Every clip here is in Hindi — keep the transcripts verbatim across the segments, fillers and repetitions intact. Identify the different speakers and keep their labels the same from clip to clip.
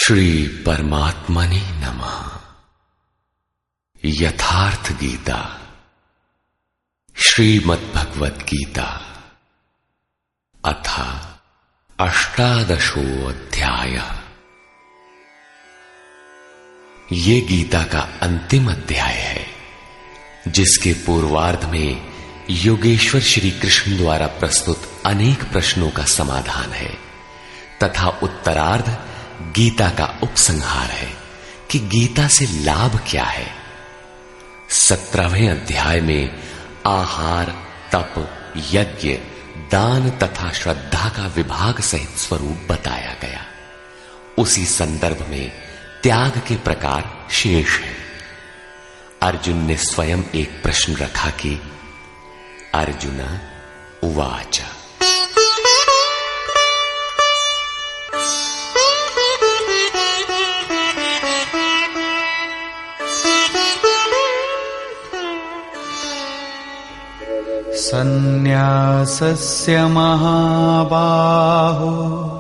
Speaker 1: श्री परमात्मने नमः। यथार्थ गीता श्रीमद्भगवद गीता अथ अष्टादशो अध्याय। ये गीता का अंतिम अध्याय है, जिसके पूर्वार्ध में योगेश्वर श्री कृष्ण द्वारा प्रस्तुत अनेक प्रश्नों का समाधान है तथा उत्तरार्ध गीता का उपसंहार है कि गीता से लाभ क्या है। सत्रहवें अध्याय में आहार, तप, यज्ञ, दान तथा श्रद्धा का विभाग सहित स्वरूप बताया गया। उसी संदर्भ में त्याग के प्रकार शेष है। अर्जुन ने स्वयं एक प्रश्न रखा कि अर्जुन उवाच
Speaker 2: सन्न्यासस्य महाबाहो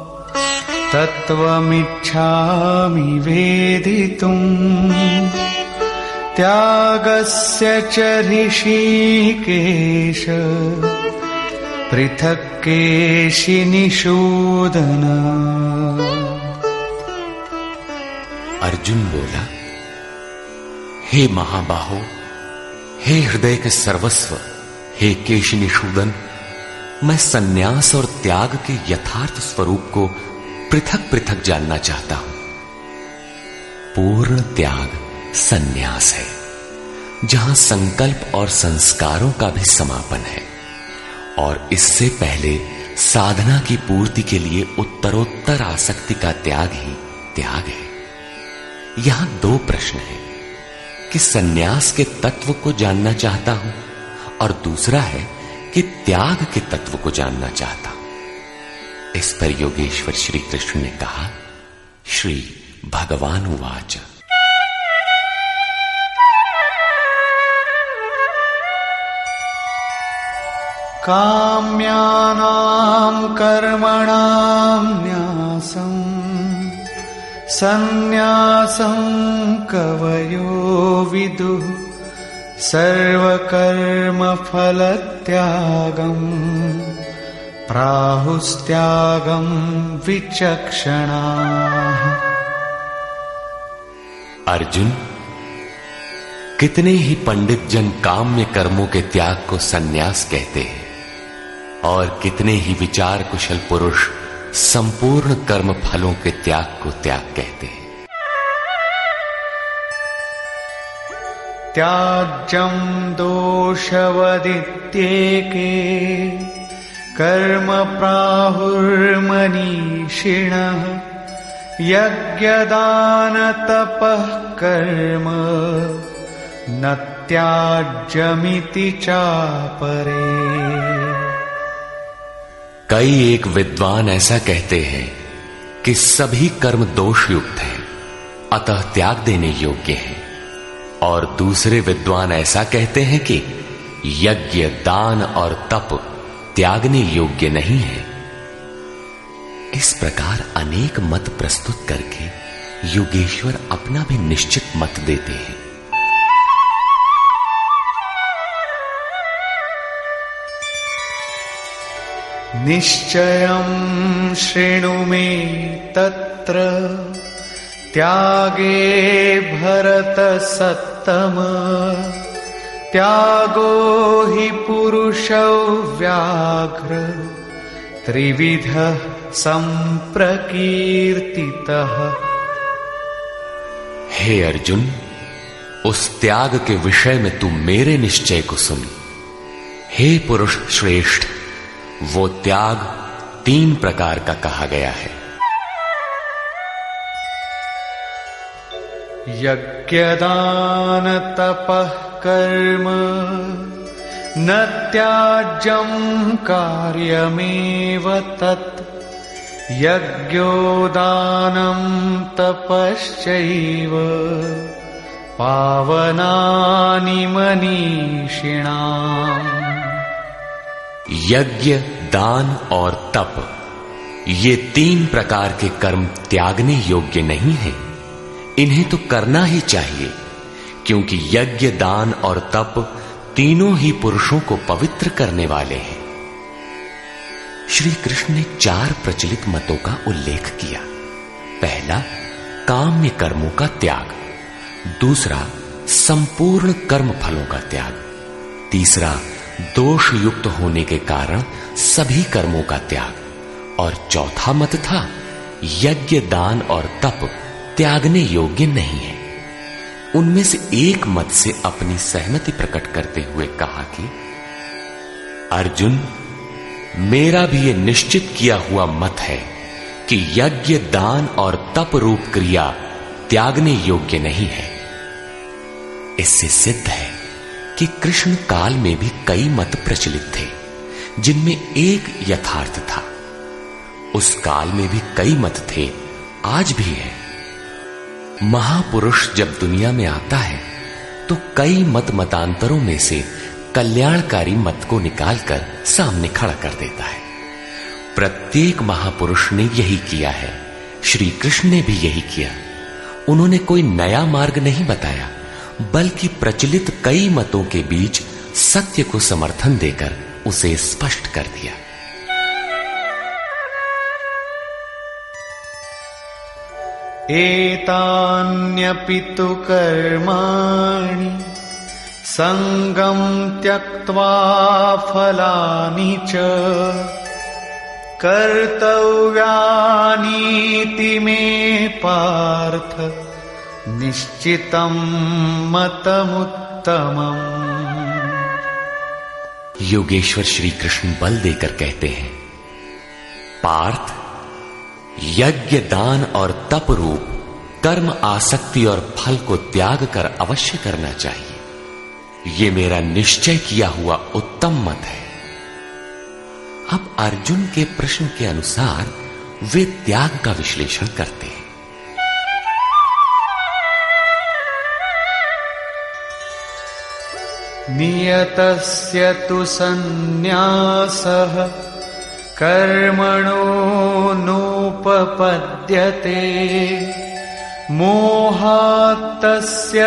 Speaker 2: तत्त्वमिच्छामि वेदितुम् त्यागस्य च ऋषिकेश पृथक् केशिनिषूदन।
Speaker 1: अर्जुन बोला, हे महाबाहो, हे हृदय के सर्वस्व, हे केशिनिषूदन, मैं सन्यास और त्याग के यथार्थ स्वरूप को पृथक पृथक जानना चाहता हूं। पूर्ण त्याग सन्यास है, जहां संकल्प और संस्कारों का भी समापन है, और इससे पहले साधना की पूर्ति के लिए उत्तरोत्तर आसक्ति का त्याग ही त्याग है। यहां दो प्रश्न हैं कि सन्यास के तत्व को जानना चाहता हूं और दूसरा है कि त्याग के तत्व को जानना चाहता हूं। इस पर योगेश्वर श्री कृष्ण ने कहा, श्री भगवान उवाच
Speaker 2: काम्यानां कर्मणां न्यासं सन्न्यासं कवयो विदुः सर्वकर्मफलत्यागं प्राहुस्त्यागं विचक्षणाः।
Speaker 1: अर्जुन, कितने ही पंडित जन काम्य कर्मों के त्याग को सन्यास कहते हैं और कितने ही विचार कुशल पुरुष संपूर्ण कर्म फलों के त्याग को त्याग कहते हैं।
Speaker 2: त्याज्यं दोषवदित्येके कर्म प्राहुर्मनीषिणः यज्ञदानतपः कर्म न त्याज्यमिति चापरे।
Speaker 1: कई एक विद्वान ऐसा कहते हैं कि सभी कर्म दोषयुक्त हैं, अतः त्याग देने योग्य हैं, और दूसरे विद्वान ऐसा कहते हैं कि यज्ञ, दान और तप त्यागने योग्य नहीं है। इस प्रकार अनेक मत प्रस्तुत करके योगेश्वर अपना भी निश्चित मत देते हैं।
Speaker 2: निश्चयं शृणु मे तत्र त्यागे भरतसत्तम त्यागो हि पुरुषौ व्याघ्र त्रिविधः संप्रकीर्तितः।
Speaker 1: हे अर्जुन, उस त्याग के विषय में तू मेरे निश्चय को सुन। हे पुरुष श्रेष्ठ, वो त्याग तीन प्रकार का कहा गया है।
Speaker 2: यज्ञदान तपः कर्म न त्याज्यं कार्यमेव तत् यज्ञो दानं तपश्चैव पावनानि मनीषिणाम्।
Speaker 1: यज्ञ, दान और तप ये तीन प्रकार के कर्म त्यागने योग्य नहीं हैं। इन्हें तो करना ही चाहिए, क्योंकि यज्ञ, दान और तप तीनों ही पुरुषों को पवित्र करने वाले हैं। श्री कृष्ण ने चार प्रचलित मतों का उल्लेख किया। पहला, काम्य कर्मों का त्याग। दूसरा, संपूर्ण कर्म फलों का त्याग। तीसरा, दोष युक्त होने के कारण सभी कर्मों का त्याग। और चौथा मत था, यज्ञ, दान और तप त्यागने योग्य नहीं है। उनमें से एक मत से अपनी सहमति प्रकट करते हुए कहा कि अर्जुन, मेरा भी यह निश्चित किया हुआ मत है कि यज्ञ, दान और तप रूप क्रिया त्यागने योग्य नहीं है। इससे सिद्ध है कि कृष्ण काल में भी कई मत प्रचलित थे, जिनमें एक यथार्थ था। उस काल में भी कई मत थे, आज भी है। महापुरुष जब दुनिया में आता है तो कई मत मतांतरों में से कल्याणकारी मत को निकालकर सामने खड़ा कर देता है। प्रत्येक महापुरुष ने यही किया है। श्री कृष्ण ने भी यही किया। उन्होंने कोई नया मार्ग नहीं बताया, बल्कि प्रचलित कई मतों के बीच सत्य को समर्थन देकर उसे स्पष्ट कर दिया।
Speaker 2: एतान्यपि तु कर्माणि संगं त्यक्त्वा फलानि च कर्तव्यानीति मे पार्थ निश्चितं मतमुत्तमम्।
Speaker 1: योगेश्वर श्री कृष्ण बल देकर कहते हैं, पार्थ, यज्ञ, दान और तप रूप कर्म आसक्ति और फल को त्याग कर अवश्य करना चाहिए। ये मेरा निश्चय किया हुआ उत्तम मत है। अब अर्जुन के प्रश्न के अनुसार वे त्याग का विश्लेषण करते हैं।
Speaker 2: नियतस्य तु सन्न्यासः कर्मणो नोपपद्यते मोहात्तस्य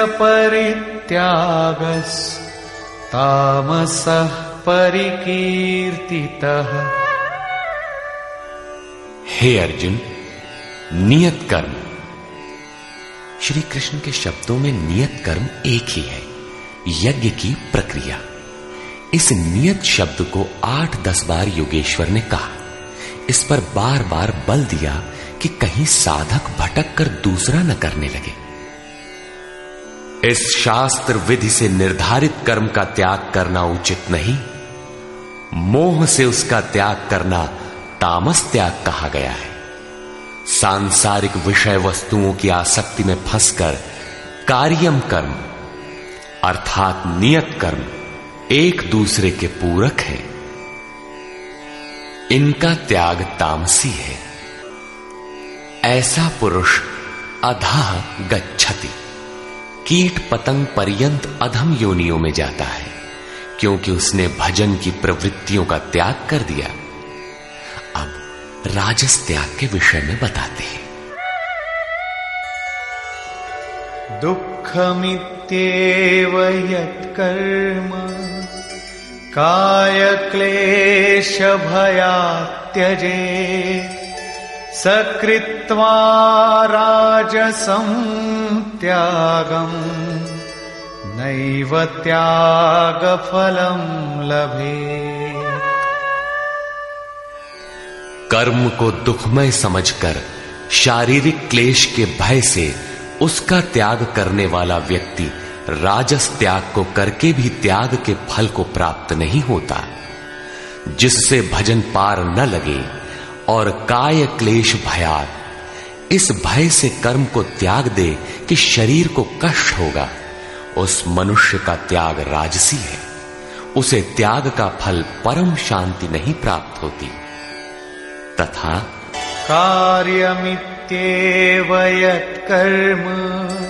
Speaker 2: परित्यागस्तामसः परिकीर्तितः।
Speaker 1: हे अर्जुन, नियत कर्म। श्री कृष्ण के शब्दों में नियत कर्म एक ही है, यज्ञ की प्रक्रिया। इस नियत शब्द को आठ दस बार योगेश्वर ने कहा। इस पर बार बार बल दिया कि कहीं साधक भटक कर दूसरा न करने लगे। इस शास्त्र विधि से निर्धारित कर्म का त्याग करना उचित नहीं। मोह से उसका त्याग करना तामस त्याग कहा गया है। सांसारिक विषय वस्तुओं की आसक्ति में फंसकर कार्यम कर्म अर्थात नियत कर्म एक दूसरे के पूरक है। इनका त्याग तामसी है। ऐसा पुरुष अधः गच्छति, कीट पतंग पर्यंत अधम योनियों में जाता है, क्योंकि उसने भजन की प्रवृत्तियों का त्याग कर दिया। अब राजस त्याग के विषय में बताते हैं।
Speaker 2: दुःखमित्येव यत्कर्म कायक्लेश भयात् त्यजेत् सकृत्वा राजसं त्यागम् नैव त्यागफलं लभेत्।
Speaker 1: कर्म को दुखमय समझकर शारीरिक क्लेश के भय से उसका त्याग करने वाला व्यक्ति राजस त्याग को करके भी त्याग के फल को प्राप्त नहीं होता। जिससे भजन पार न लगे और काय क्लेश भयात, इस भय से कर्म को त्याग दे कि शरीर को कष्ट होगा, उस मनुष्य का त्याग राजसी है। उसे त्याग का फल परम शांति नहीं प्राप्त होती। तथा
Speaker 2: कार्यमित्येव यत्कर्म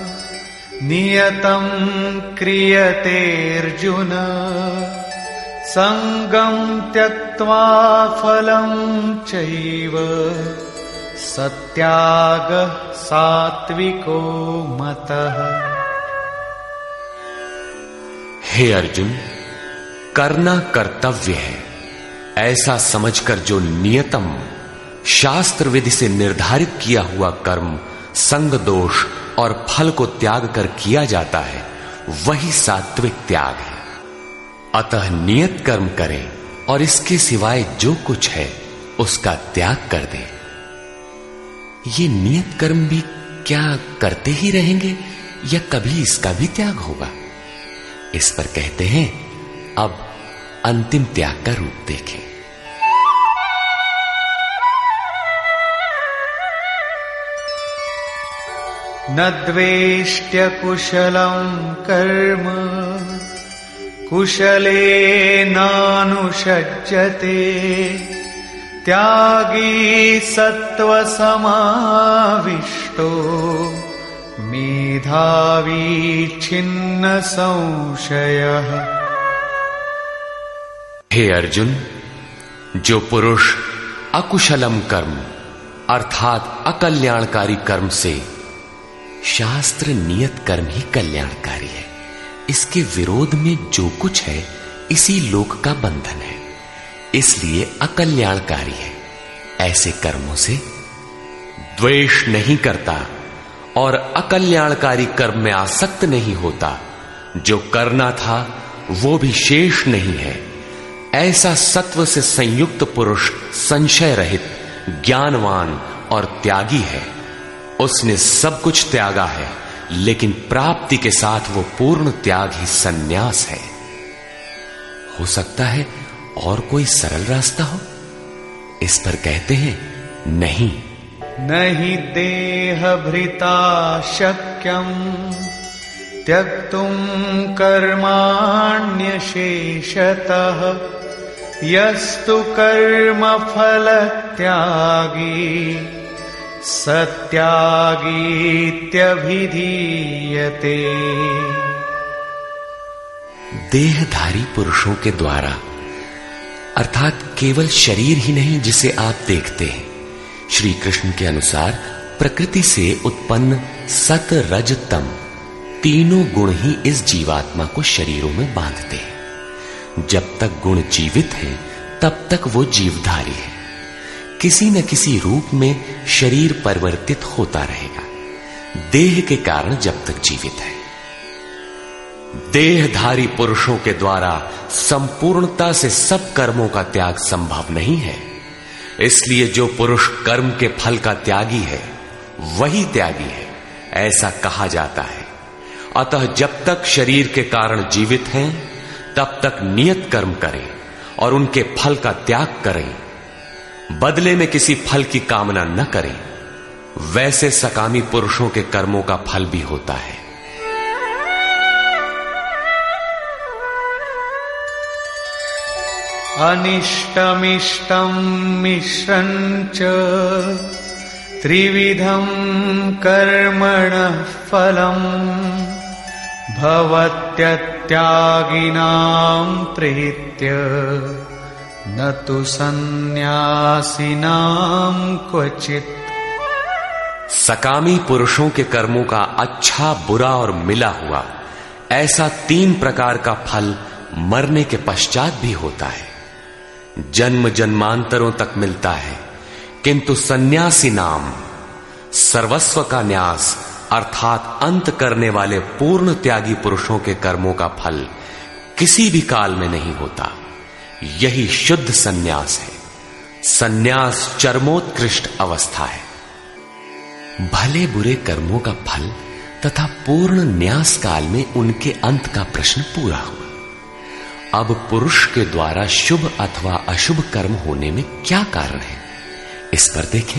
Speaker 2: नियतं क्रियते अर्जुन संगम त्यक्त्वा फलं चैव सत्यागः सात्विको मतः।
Speaker 1: हे अर्जुन, करना कर्तव्य है ऐसा समझकर जो नियतम शास्त्र विधि से निर्धारित किया हुआ कर्म संग दोष और फल को त्याग कर किया जाता है, वही सात्विक त्याग है। अतः नियत कर्म करें और इसके सिवाय जो कुछ है उसका त्याग कर दें। ये नियत कर्म भी क्या करते ही रहेंगे या कभी इसका भी त्याग होगा? इस पर कहते हैं, अब अंतिम त्याग का रूप देखें।
Speaker 2: न द्वेष्ट्य कुशलं कर्म कुशले नानुषज्यते त्यागी सत्व समाविष्टो मेधावी छिन्न संशयः।
Speaker 1: हे अर्जुन, जो पुरुष अकुशलम कर्म अर्थात अकल्याणकारी कर्म से, शास्त्र नियत कर्म ही कल्याणकारी है, इसके विरोध में जो कुछ है इसी लोक का बंधन है, इसलिए अकल्याणकारी है, ऐसे कर्मों से द्वेष नहीं करता और अकल्याणकारी कर्म में आसक्त नहीं होता, जो करना था वो भी शेष नहीं है, ऐसा सत्व से संयुक्त पुरुष संशय रहित, ज्ञानवान और त्यागी है। उसने सब कुछ त्यागा है, लेकिन प्राप्ति के साथ वो पूर्ण त्याग ही सन्यास है। हो सकता है और कोई सरल रास्ता हो? इस पर कहते हैं, नहीं।
Speaker 2: नहीं देह भृता शक्यम त्यक्तुम कर्माण्य शेषतः यस्तु कर्म फल त्यागी सत्यागीत्यभिधीयते।
Speaker 1: देहधारी पुरुषों के द्वारा अर्थात केवल शरीर ही नहीं जिसे आप देखते हैं, श्री कृष्ण के अनुसार प्रकृति से उत्पन्न सत रज तम तीनों गुण ही इस जीवात्मा को शरीरों में बांधते हैं। जब तक गुण जीवित हैं, तब तक वो जीवधारी है। किसी न किसी रूप में शरीर परिवर्तित होता रहेगा, देह के कारण जब तक जीवित है। देहधारी पुरुषों के द्वारा संपूर्णता से सब कर्मों का त्याग संभव नहीं है, इसलिए जो पुरुष कर्म के फल का त्यागी है वही त्यागी है, ऐसा कहा जाता है। अतः जब तक शरीर के कारण जीवित हैं, तब तक नियत कर्म करें और उनके फल का त्याग करें, बदले में किसी फल की कामना न करें। वैसे सकामी पुरुषों के कर्मों का फल भी होता है।
Speaker 2: अनिष्टमिष्टं मिश्रञ्च त्रिविधं कर्मणः फलम् भवत्यत्यागिनां प्रीत्य न तु सन्न्यासिनां क्वचित्।
Speaker 1: सकामी पुरुषों के कर्मों का अच्छा, बुरा और मिला हुआ ऐसा तीन प्रकार का फल मरने के पश्चात भी होता है। जन्म जन्मांतरों तक मिलता है, किंतु सन्यासी नाम सर्वस्व का न्यास अर्थात अंत करने वाले पूर्ण त्यागी पुरुषों के कर्मों का फल किसी भी काल में नहीं होता। यही शुद्ध सन्यास है। सन्यास चरमोत्कृष्ट अवस्था है। भले बुरे कर्मों का फल तथा पूर्ण न्यास काल में उनके अंत का प्रश्न पूरा हुआ। अब पुरुष के द्वारा शुभ अथवा अशुभ कर्म होने में क्या कारण है, इस पर देखें।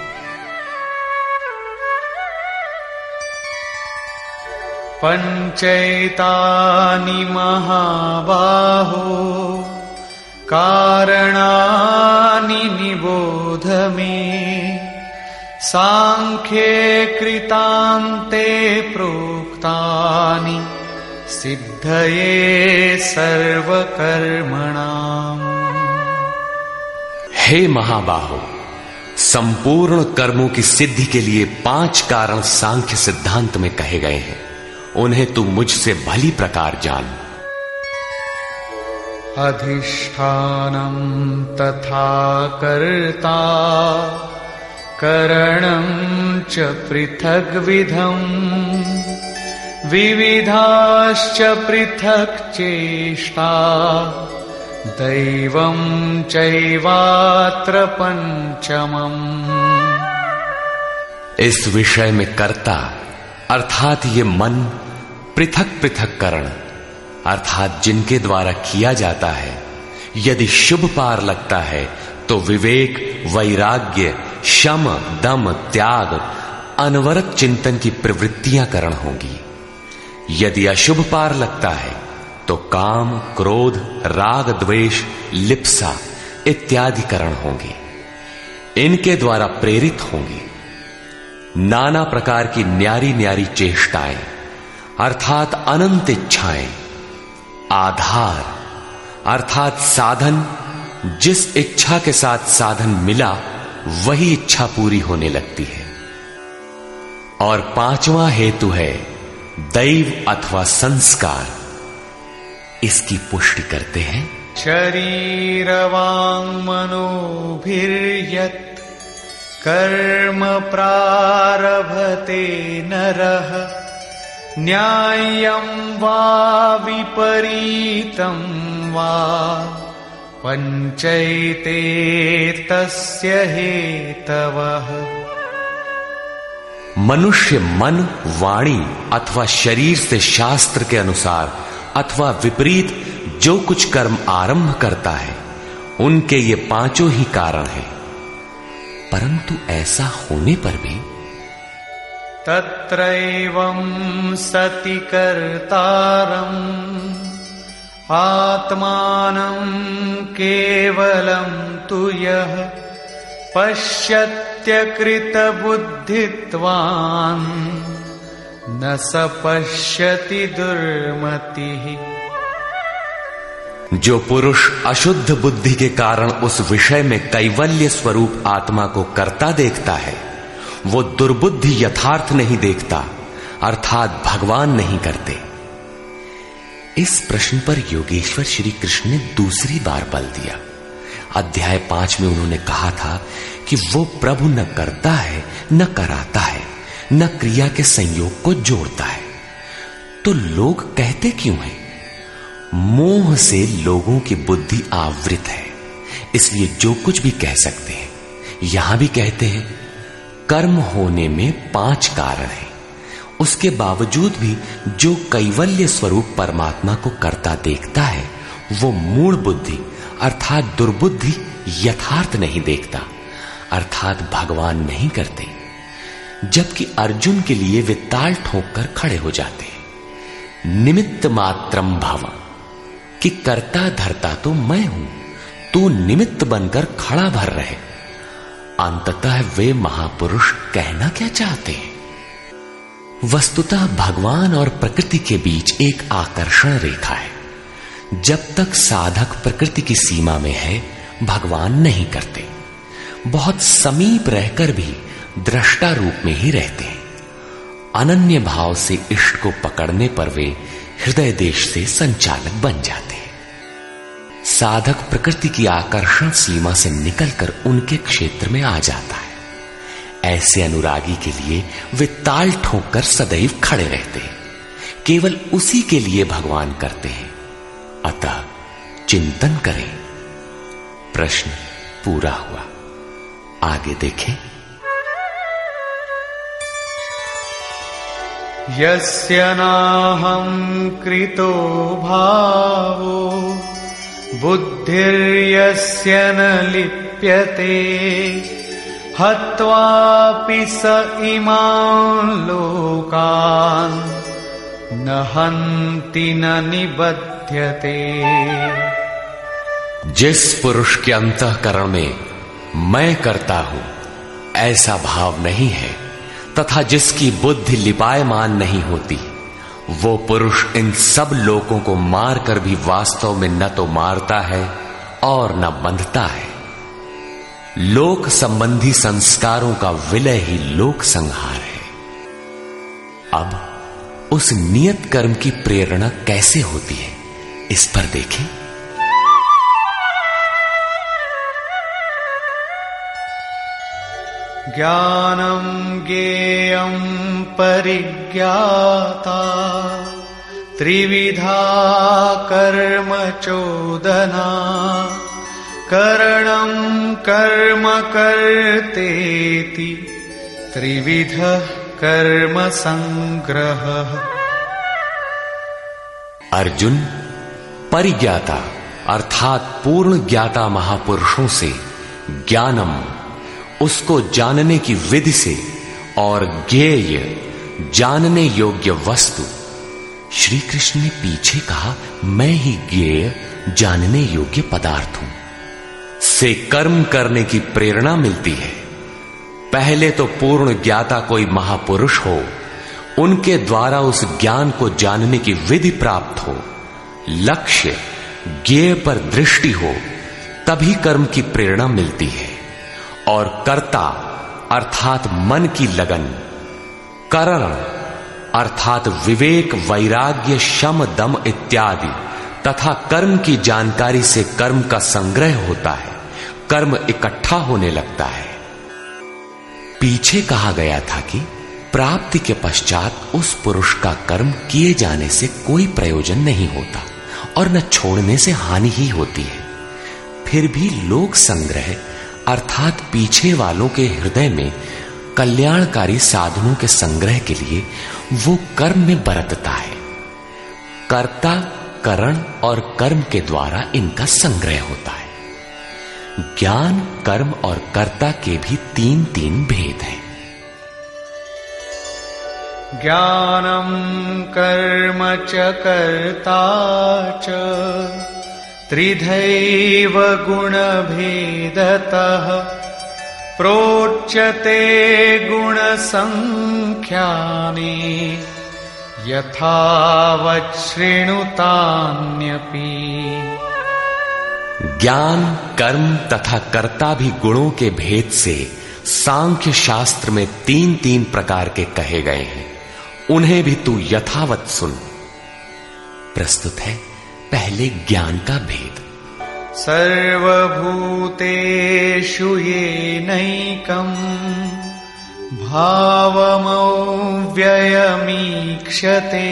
Speaker 2: पंचैतानि महाबाहो कारणानि निबोध मे सांख्ये कृतान्ते प्रोक्तानि सिद्धये सर्वकर्मणाम्।
Speaker 1: हे महाबाहो, संपूर्ण कर्मों की सिद्धि के लिए पांच कारण सांख्य सिद्धांत में कहे गए हैं। उन्हें तू मुझसे भली प्रकार जान।
Speaker 2: अधिष्ठानं तथा कर्ता करणं च पृथग्विधम् विविधाश्च पृथक् चेष्टा दैवं चैवात्र पंचमम्।
Speaker 1: इस विषय में कर्ता अर्थात ये मन, पृथक पृथक करण अर्थात जिनके द्वारा किया जाता है, यदि शुभ पार लगता है तो विवेक, वैराग्य, शम, दम, त्याग, अनवरत चिंतन की प्रवृत्तियां करण होंगी। यदि अशुभ पार लगता है तो काम, क्रोध, राग, द्वेष, लिप्सा इत्यादि करण होंगे। इनके द्वारा प्रेरित होंगे नाना प्रकार की न्यारी न्यारी चेष्टाएं अर्थात अनंत इच्छाएं। आधार अर्थात साधन, जिस इच्छा के साथ साधन मिला वही इच्छा पूरी होने लगती है। और पांचवा हेतु है दैव अथवा संस्कार। इसकी पुष्टि करते हैं।
Speaker 2: शरीरवाङ् मनोभिर्यत् कर्म प्रारभते नरः न्याय्यं वा विपरीतं वा पंचैते तस्य हेतवः।
Speaker 1: मनुष्य मन, वाणी अथवा शरीर से शास्त्र के अनुसार अथवा विपरीत जो कुछ कर्म आरंभ करता है, उनके ये पांचों ही कारण हैं। परंतु ऐसा होने पर भी
Speaker 2: तत्रैवं सति कर्तारम् आत्मानं केवलं तु यः पश्यत्यकृतबुद्धित्वान् न स पश्यति दुर्मतिः।
Speaker 1: जो पुरुष अशुद्ध बुद्धि के कारण उस विषय में कैवल्य स्वरूप आत्मा को करता देखता है, वो दुर्बुद्धि यथार्थ नहीं देखता अर्थात भगवान नहीं करते। इस प्रश्न पर योगेश्वर श्री कृष्ण ने दूसरी बार बल दिया। अध्याय पांच में उन्होंने कहा था कि वो प्रभु न करता है, न कराता है, न क्रिया के संयोग को जोड़ता है। तो लोग कहते क्यों हैं? मोह से लोगों की बुद्धि आवृत है, इसलिए जो कुछ भी कह सकते हैं। यहां भी कहते हैं कर्म होने में पांच कारण हैं, उसके बावजूद भी जो कैवल्य स्वरूप परमात्मा को करता देखता है, वो मूढ़ बुद्धि अर्थात दुर्बुद्धि यथार्थ नहीं देखता अर्थात भगवान नहीं करते। जबकि अर्जुन के लिए वे ताल ठोक कर खड़े हो जाते हैं। निमित्त मात्रम भव, कि करता धरता तो मैं हूं, तू निमित्त बनकर खड़ा भर रहे। अंततः वे महापुरुष कहना क्या चाहते हैं? वस्तुतः भगवान और प्रकृति के बीच एक आकर्षण रेखा है। जब तक साधक प्रकृति की सीमा में है, भगवान नहीं करते। बहुत समीप रहकर भी दृष्टा रूप में ही रहते हैं। अनन्य भाव से इष्ट को पकड़ने पर वे हृदय देश से संचालक बन जाते हैं। साधक प्रकृति की आकर्षण सीमा से निकलकर उनके क्षेत्र में आ जाता है। ऐसे अनुरागी के लिए वे ताल ठोक कर सदैव खड़े रहते हैं। केवल उसी के लिए भगवान करते हैं। अतः चिंतन करें। प्रश्न पूरा हुआ। आगे देखें।
Speaker 2: यस्य नाहं कृतो भावो बुद्धिर्यस्य न लिप्यते हत्वापि स इमान् लोकान् न हन्ति न निबध्यते।
Speaker 1: जिस पुरुष के अंतःकरण में मैं करता हूं ऐसा भाव नहीं है तथा जिसकी बुद्धि लिपायमान नहीं होती, वो पुरुष इन सब लोकों को मारकर भी वास्तव में न तो मारता है और न बंधता है। लोक संबंधी संस्कारों का विलय ही लोक संहार है। अब उस नियत कर्म की प्रेरणा कैसे होती है, इस पर देखें।
Speaker 2: ज्ञानम ज्ञेयं परिज्ञाता त्रिविधा कर्म चोदना करणं कर्म कर्तेति त्रिविधः कर्म संग्रहः।
Speaker 1: अर्जुन, परिज्ञाता अर्थात पूर्ण ज्ञाता महापुरुषों से ज्ञानम, उसको जानने की विधि से, और ज्ञेय, जानने योग्य वस्तु। श्री कृष्ण ने पीछे कहा, मैं ही ज्ञेय, जानने योग्य पदार्थ हूं, से कर्म करने की प्रेरणा मिलती है। पहले तो पूर्ण ज्ञाता कोई महापुरुष हो, उनके द्वारा उस ज्ञान को जानने की विधि प्राप्त हो, लक्ष्य ज्ञेय पर दृष्टि हो, तभी कर्म की प्रेरणा मिलती है। और कर्ता अर्थात मन की लगन, करण अर्थात विवेक, वैराग्य, शम, दम इत्यादि तथा कर्म की जानकारी से कर्म का संग्रह होता है, कर्म इकट्ठा होने लगता है। पीछे कहा गया था कि प्राप्ति के पश्चात उस पुरुष का कर्म किए जाने से कोई प्रयोजन नहीं होता और न छोड़ने से हानि ही होती है। फिर भी लोक संग्रह अर्थात पीछे वालों के हृदय में कल्याणकारी साधनों के संग्रह के लिए वो कर्म में बरतता है। कर्ता, करण और कर्म के द्वारा इनका संग्रह होता है। ज्ञान, कर्म और कर्ता के भी तीन तीन भेद हैं।
Speaker 2: ज्ञानम कर्म च कर्ता च त्रिधैव गुणभेदतः प्रोच्यते गुणसंख्यानि यथावत् शृणुतान्यपि।
Speaker 1: ज्ञान, कर्म तथा कर्ता भी गुणों के भेद से सांख्य शास्त्र में तीन तीन प्रकार के कहे गए हैं, उन्हें भी तू यथावत सुन। प्रस्तुत है पहले ज्ञान का भेद।
Speaker 2: सर्वभूतेषु येनैकं भावमव्ययमीक्षते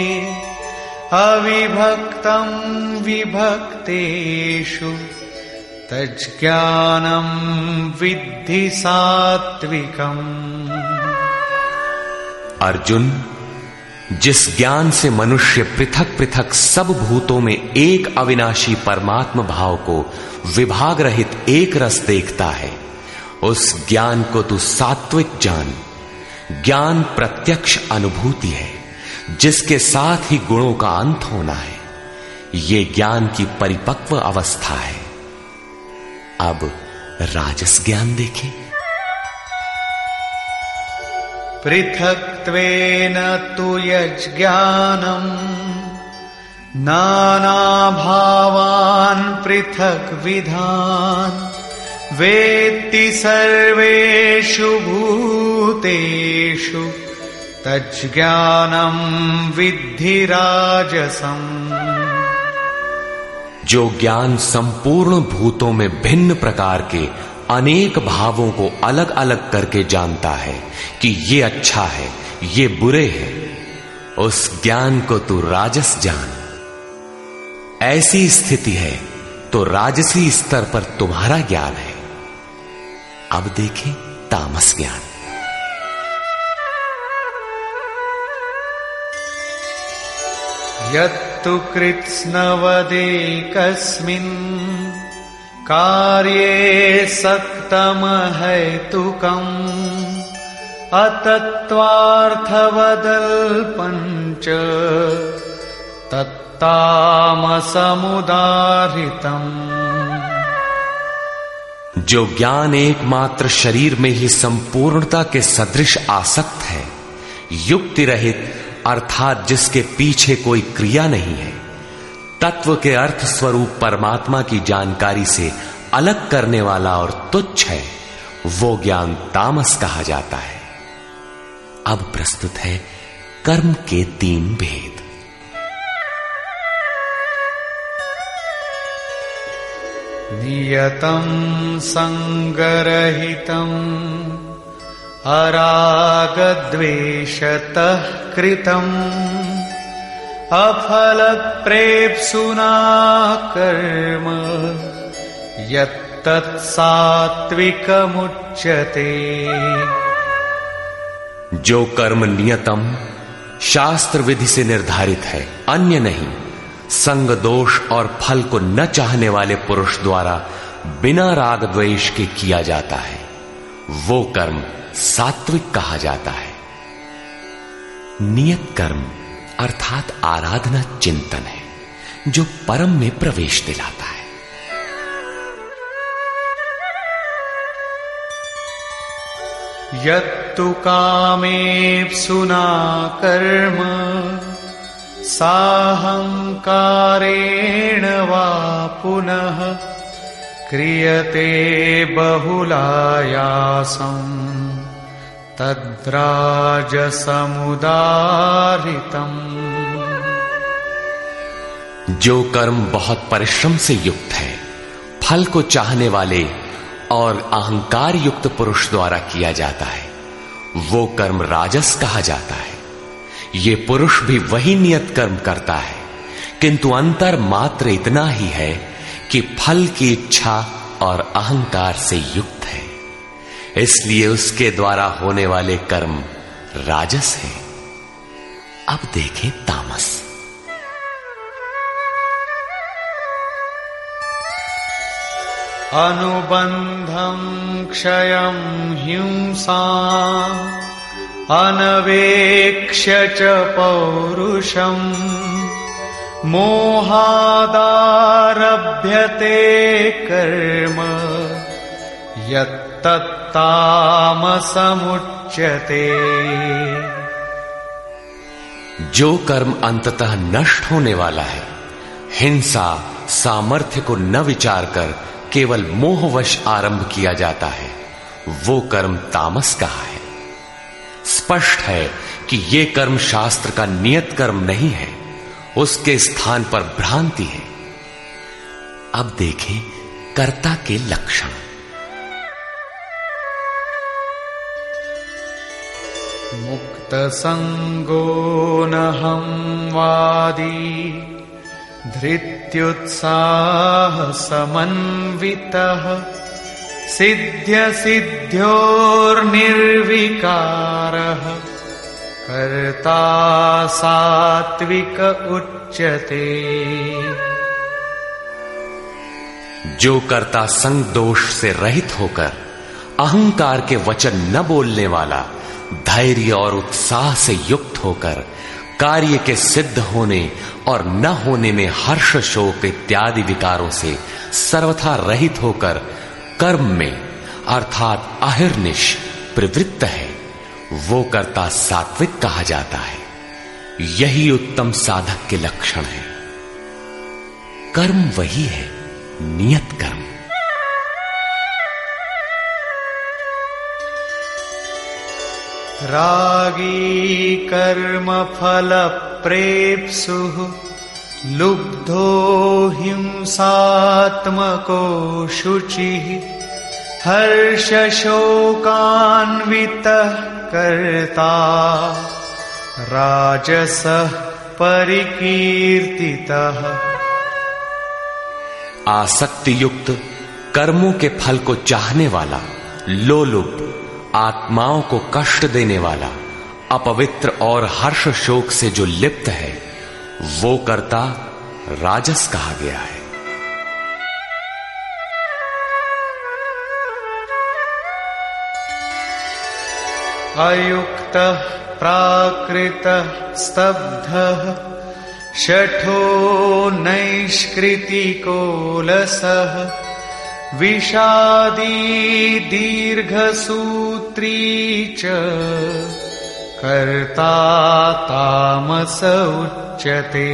Speaker 2: अविभक्तं विभक्तेषु तज्ज्ञानं विद्धि सात्विकम्।
Speaker 1: अर्जुन, जिस ज्ञान से मनुष्य पृथक पृथक सब भूतों में एक अविनाशी परमात्म भाव को विभाग रहित एक रस देखता है, उस ज्ञान को तू सात्विक जान। ज्ञान प्रत्यक्ष अनुभूति है, जिसके साथ ही गुणों का अंत होना है। ये ज्ञान की परिपक्व अवस्था है। अब राजस ज्ञान देखें।
Speaker 2: पृथक्त्वेन तु यज्ज्ञानम् नानाभावान् पृथक् विधान् वेत्ति सर्वेषु भूतेषु तज्ज्ञानं विद्धि राजसम्।
Speaker 1: जो ज्ञान संपूर्ण भूतों में भिन्न प्रकार के अनेक भावों को अलग अलग करके जानता है कि ये अच्छा है, ये बुरे हैं, उस ज्ञान को तू राजस जान। ऐसी स्थिति है तो राजसी स्तर पर तुम्हारा ज्ञान है। अब देखें तामस ज्ञान।
Speaker 2: यत्तु कृत्स्नवदेकस्मिन् कार्ये सक्तमहैतुकम् अतत्त्वार्थवदल्पञ्च तत्तामसमुदाहृतम्।
Speaker 1: जो ज्ञान एकमात्र शरीर में ही संपूर्णता के सदृश आसक्त है, युक्ति रहित अर्थात जिसके पीछे कोई क्रिया नहीं है, तत्व के अर्थ स्वरूप परमात्मा की जानकारी से अलग करने वाला और तुच्छ है, वो ज्ञान तामस कहा जाता है। अब प्रस्तुत है कर्म के तीन भेद।
Speaker 2: नियतं संगरहितं अरागद्वेषतः कृतम् अफलप्रेप्सुना कर्म यत्तत्सात्विकमुच्यते।
Speaker 1: जो कर्म नियतम शास्त्र विधि से निर्धारित है, अन्य नहीं, संग दोष और फल को न चाहने वाले पुरुष द्वारा बिना राग द्वेष के किया जाता है, वो कर्म सात्विक कहा जाता है। नियत कर्म अर्थात आराधना चिंतन है, जो परम में प्रवेश दिलाता है।
Speaker 2: यत्तु कामेप्सुना कर्म साहंकारेण वा पुनः क्रियते बहुलायासं तद्राजसमुदारितम्।
Speaker 1: जो कर्म बहुत परिश्रम से युक्त है, फल को चाहने वाले और अहंकार युक्त पुरुष द्वारा किया जाता है, वो कर्म राजस कहा जाता है। ये पुरुष भी वही नियत कर्म करता है, किंतु अंतर मात्र इतना ही है कि फल की इच्छा और अहंकार से युक्त है, इसलिए उसके द्वारा होने वाले कर्म राजस है। अब देखें तामस।
Speaker 2: अनुबंधं क्षयं हिंसाम् अनवेक्ष्य च पौरुषम् मोहादारभ्यते कर्म यत्तत्तामसमुच्यते।
Speaker 1: जो कर्म अंततः नष्ट होने वाला है, हिंसा सामर्थ्य को न विचार कर केवल मोहवश आरंभ किया जाता है, वो कर्म तामस कहा है। स्पष्ट है कि ये कर्म शास्त्र का नियत कर्म नहीं है, उसके स्थान पर भ्रांति है। अब देखें कर्ता के लक्षण।
Speaker 2: मुक्त संगो नहं वादी धृत्युत्साह समन्वितः सिद्ध्य सिद्ध्योर्निर्विकारः कर्ता सात्विक उच्यते।
Speaker 1: जो कर्ता संग दोष से रहित होकर अहंकार के वचन न बोलने वाला, धैर्य और उत्साह से युक्त होकर कार्य के सिद्ध होने और न होने में हर्ष शोक इत्यादि विकारों से सर्वथा रहित होकर कर्म में अर्थात अहिर्निश प्रवृत्त है, वो कर्ता सात्विक कहा जाता है। यही उत्तम साधक के लक्षण है। कर्म वही है, नियत कर्म।
Speaker 2: रागी कर्म फल प्रेप्सुः लुब्धो हिंसात्मको शुचिः हर्ष शोकान्वितः कर्ता राजसः परिकीर्तितः।
Speaker 1: आसक्ति युक्त कर्मों के फल को चाहने वाला, लोलुप, आत्माओं को कष्ट देने वाला, अपवित्र और हर्ष शोक से जो लिप्त है, वो कर्ता राजस कहा गया है।
Speaker 2: अयुक्तः प्राकृतः स्तब्धः शठो नैष्कृतिको लसः विषादी दीर्घसूत्री च कर्ता तामस उच्यते।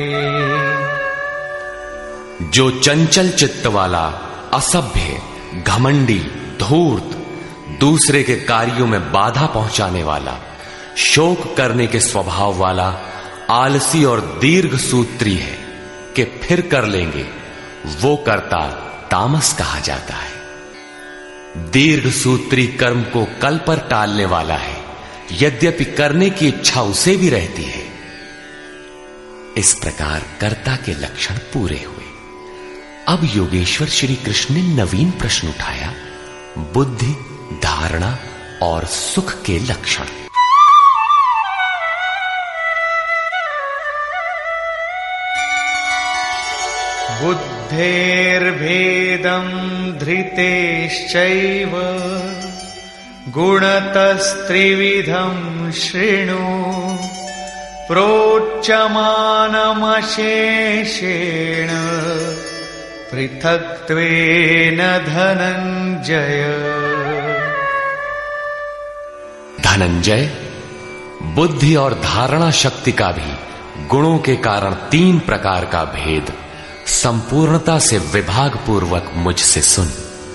Speaker 1: जो चंचल चित्त वाला, असभ्य, घमंडी, धूर्त, दूसरे के कार्यों में बाधा पहुंचाने वाला, शोक करने के स्वभाव वाला, आलसी और दीर्घ सूत्री है कि फिर कर लेंगे, वो कर्ता तामस कहा जाता है। दीर्घ सूत्री कर्म को कल पर टालने वाला है, यद्यपि करने की इच्छा उसे भी रहती है। इस प्रकार कर्ता के लक्षण पूरे हुए। अब योगेश्वर श्री कृष्ण ने नवीन प्रश्न उठाया, बुद्धि, धारणा और सुख के लक्षण।
Speaker 2: बुद्धेर्भेदं धृतेश्चैव गुणतस्त्रिविधं शृणु प्रोच्यमानमशेषेण पृथक्त्वेन धनंजय।
Speaker 1: धनंजय, बुद्धि और धारणा शक्ति का भी गुणों के कारण तीन प्रकार का भेद संपूर्णता से विभाग पूर्वक मुझसे सुन।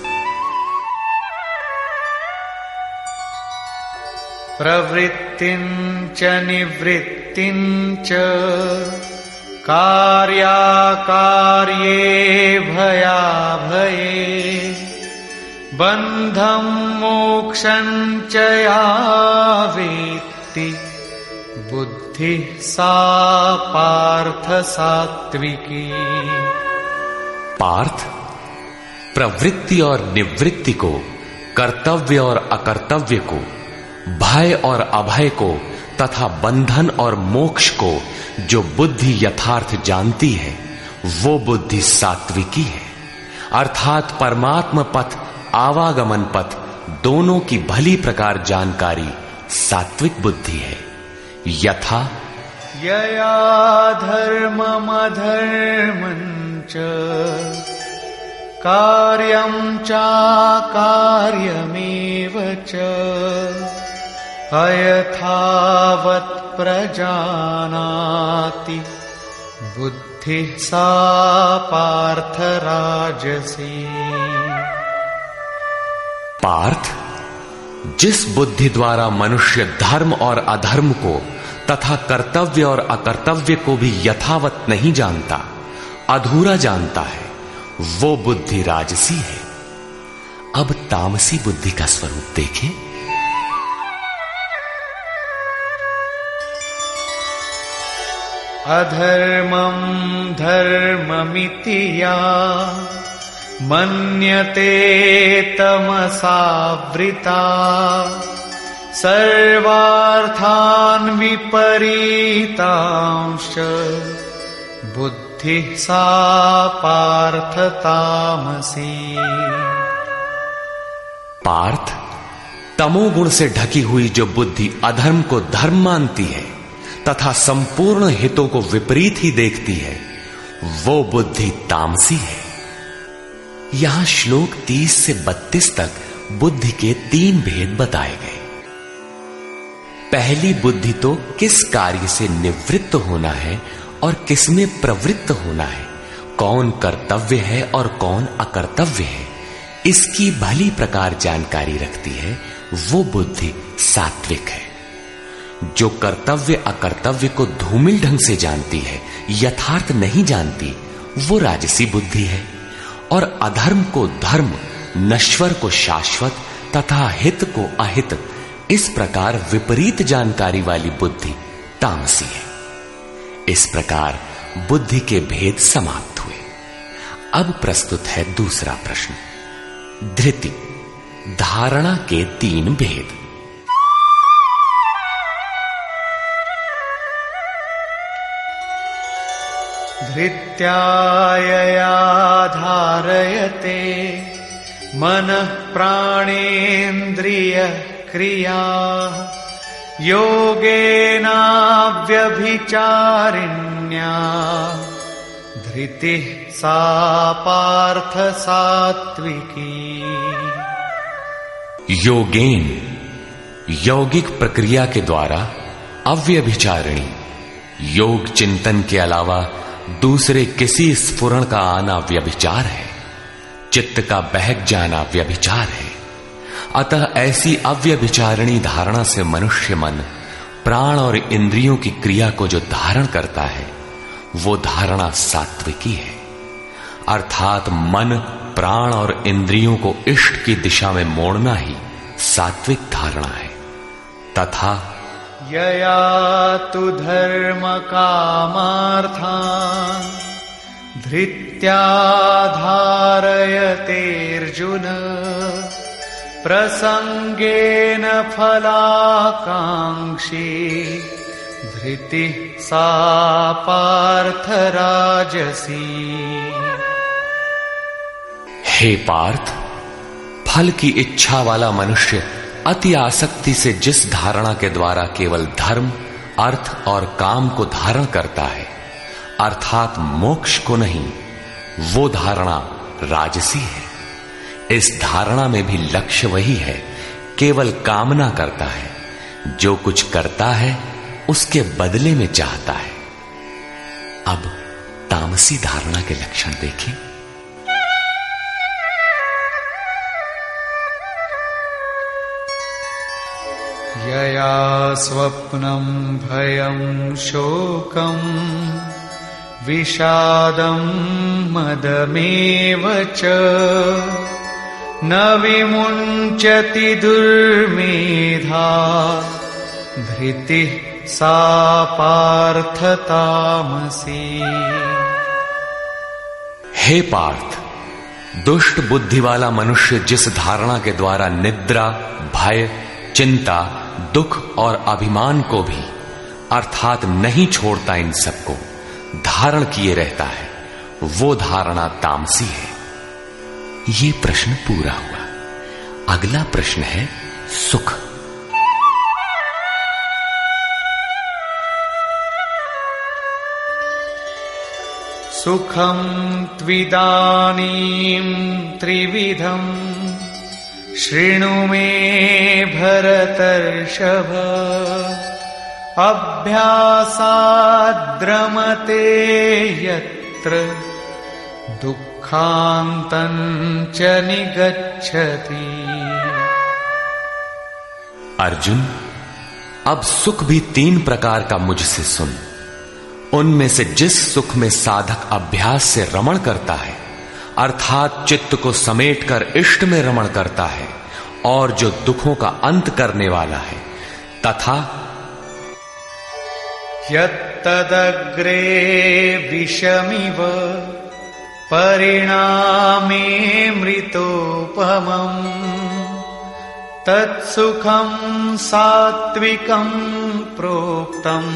Speaker 2: प्रवृत्तिं च निवृत्तिं च कार्याकार्ये भयाभये बंधं मोक्षं च या वेत्ति बुद्धि सा पार्थ सात्विकी।
Speaker 1: पार्थ, प्रवृत्ति और निवृत्ति को, कर्तव्य और अकर्तव्य को, भय और अभय को तथा बंधन और मोक्ष को जो बुद्धि यथार्थ जानती है, वो बुद्धि सात्विकी है। अर्थात परमात्म पथ, आवागमन पथ दोनों की भली प्रकार जानकारी सात्विक बुद्धि है। यथा
Speaker 2: यया धर्ममधर्मं च कार्यं चाकार्यमेव च अयथावत् प्रजानाति बुद्धि सा पार्थ राजसी।
Speaker 1: पार्थ, जिस बुद्धि द्वारा मनुष्य धर्म और अधर्म को तथा कर्तव्य और अकर्तव्य को भी यथावत नहीं जानता, अधूरा जानता है, वो बुद्धि राजसी है। अब तामसी बुद्धि का स्वरूप देखें।
Speaker 2: अधर्मं धर्ममिति या मन्यते तमसावृता सर्वार्थान् विपरीतांश्च बुद्धि सा पार्थ तामसी।
Speaker 1: पार्थ, तमोगुण से ढकी हुई जो बुद्धि अधर्म को धर्म मानती है तथा संपूर्ण हितों को विपरीत ही देखती है, वो बुद्धि तामसी है। यहां श्लोक तीस से बत्तीस तक बुद्धि के तीन भेद बताए गए। पहली बुद्धि तो किस कार्य से निवृत्त होना है और किस में प्रवृत्त होना है, कौन कर्तव्य है और कौन अकर्तव्य है, इसकी भली प्रकार जानकारी रखती है, वो बुद्धि सात्विक है। जो कर्तव्य अकर्तव्य को धूमिल ढंग से जानती है, यथार्थ नहीं जानती, वो राजसी बुद्धि है। और अधर्म को धर्म, नश्वर को शाश्वत तथा हित को अहित, इस प्रकार विपरीत जानकारी वाली बुद्धि तामसी है। इस प्रकार बुद्धि के भेद समाप्त हुए। अब प्रस्तुत है दूसरा प्रश्न, धृति, धारणा के तीन भेद।
Speaker 2: धृत्यायया धारयते मनः प्राणेन्द्रिय क्रिया योगेनाव्यभिचारिण्या धृतिः सा पार्थ सात्विकी।
Speaker 1: योगेन, यौगिक प्रक्रिया के द्वारा अव्यभिचारिणी, योग चिंतन के अलावा दूसरे किसी स्फुरण का आना व्यभिचार है। चित्त का बहक जाना व्यभिचार है। अतः ऐसी अव्यभिचारिणी धारणा से मनुष्य मन प्राण और इंद्रियों की क्रिया को जो धारण करता है वो धारणा सात्विकी है। अर्थात मन, प्राण और इंद्रियों को इष्ट की दिशा में मोड़ना ही सात्विक धारणा है। तथा
Speaker 2: यया तु धर्म कामार्थान् धृत्या धारयतेऽर्जुन प्रसंगेन फलाकांक्षी धृतिः सा पार्थ राजसी।
Speaker 1: हे पार्थ, फल की इच्छा वाला मनुष्य अति आसक्ति से जिस धारणा के द्वारा केवल धर्म, अर्थ और काम को धारण करता है, अर्थात मोक्ष को नहीं, वो धारणा राजसी है। इस धारणा में भी लक्ष्य वही है, केवल कामना करता है, जो कुछ करता है उसके बदले में चाहता है। अब तामसी धारणा के लक्षण देखें।
Speaker 2: यया स्वप्नं भयं शोकं विषादं मदमेव च न विमुञ्चति दुर्मेधा धृतिः सा पार्थ तामसी।
Speaker 1: हे पार्थ, दुष्ट बुद्धि वाला मनुष्य जिस धारणा के द्वारा निद्रा, भय, चिंता, दुख और अभिमान को भी अर्थात नहीं छोड़ता, इन सबको धारण किए रहता है, वो धारणा तामसी है। ये प्रश्न पूरा हुआ। अगला प्रश्न है सुख।
Speaker 2: सुखं त्विदानीं त्रिविधं शृणु मे भरतर्षभ अभ्यासाद्रमते यत्र दुःखान्तं च निगच्छति।
Speaker 1: अर्जुन, अब सुख भी तीन प्रकार का मुझसे सुन। उनमें से जिस सुख में साधक अभ्यास से रमण करता है, अर्थात चित्त को समेटकर इष्ट में रमण करता है, और जो दुखों का अंत करने वाला है, तथा
Speaker 2: यत्तदग्रे विषमिव परिणामे मृतोपमम् तत्सुखं सात्विकं प्रोक्तम्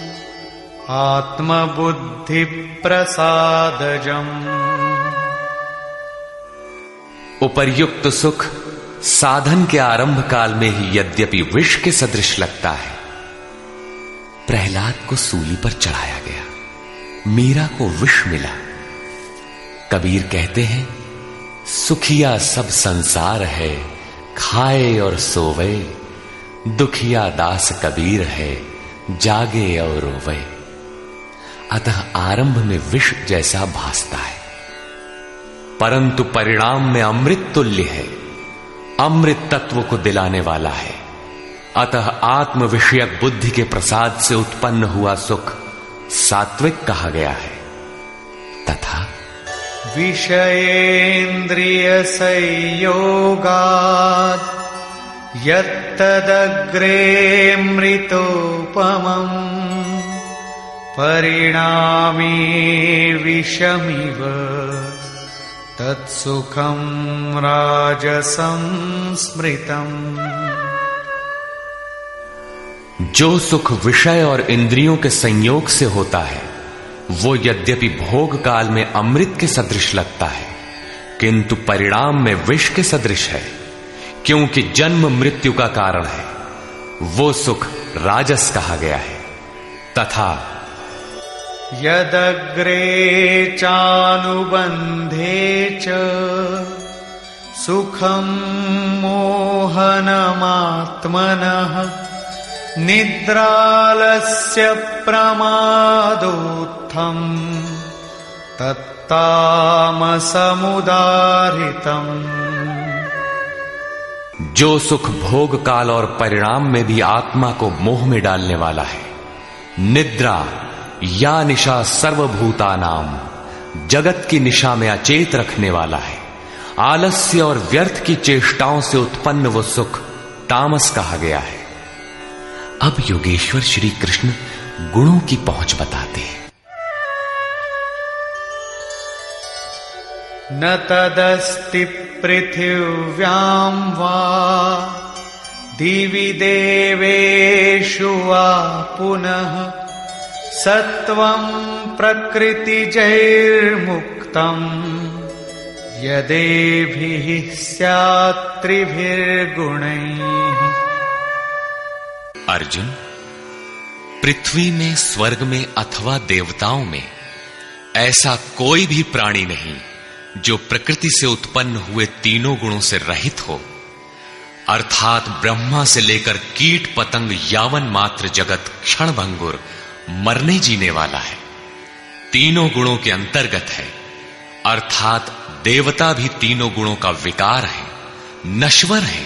Speaker 2: आत्मबुद्धि प्रसादजम्।
Speaker 1: उपर्युक्त सुख साधन के आरंभ काल में ही यद्यपि विष के सदृश लगता है, प्रहलाद को सूली पर चढ़ाया गया, मीरा को विष मिला। कबीर कहते हैं, सुखिया सब संसार है, खाए और सोवे, दुखिया दास कबीर है, जागे और रोवे। अतः आरंभ में विष जैसा भासता है, परंतु परिणाम में अमृत तुल्य है, अमृत तत्व को दिलाने वाला है। अतः आत्म विषयक बुद्धि के प्रसाद से उत्पन्न हुआ सुख सात्विक कहा गया है। तथा
Speaker 2: विषयेन्द्रिय संयोगात् यत्तदग्रे मृतोपमम् परिणामे विषमिव तत्सुखं राजसं स्मृतम्।
Speaker 1: जो सुख विषय और इंद्रियों के संयोग से होता है, वो यद्यपि भोग काल में अमृत के सदृश लगता है, किंतु परिणाम में विष के सदृश है, क्योंकि जन्म मृत्यु का कारण है। वो सुख राजस कहा गया है। तथा
Speaker 2: यदग्रे चानुबंधे च सुखं मोहनमात्मनः निद्रालस्य प्रमादोत्थम तत्तामसमुदाहृतम्।
Speaker 1: जो सुख भोग काल और परिणाम में भी आत्मा को मोह में डालने वाला है, निद्रा या निशा सर्वभूतानाम, जगत की निशा में अचेत रखने वाला है। आलस्य और व्यर्थ की चेष्टाओं से उत्पन्न वो सुख तामस कहा गया है। अब योगेश्वर श्री कृष्ण गुणों की पहुंच बताते हैं।
Speaker 2: न तदस्ति पृथिव्यां वा दिवि देवेषु वा पुनः सत्वं प्रकृतिजैर्मुक्तम् यदेभिः स्यात् त्रिभिर्गुणैः।
Speaker 1: अर्जुन, पृथ्वी में, स्वर्ग में अथवा देवताओं में ऐसा कोई भी प्राणी नहीं जो प्रकृति से उत्पन्न हुए तीनों गुणों से रहित हो, अर्थात ब्रह्मा से लेकर कीट पतंग यावन मात्र जगत क्षण भंगुर मरने जीने वाला है, तीनों गुणों के अंतर्गत है। अर्थात देवता भी तीनों गुणों का विकार है, नश्वर है।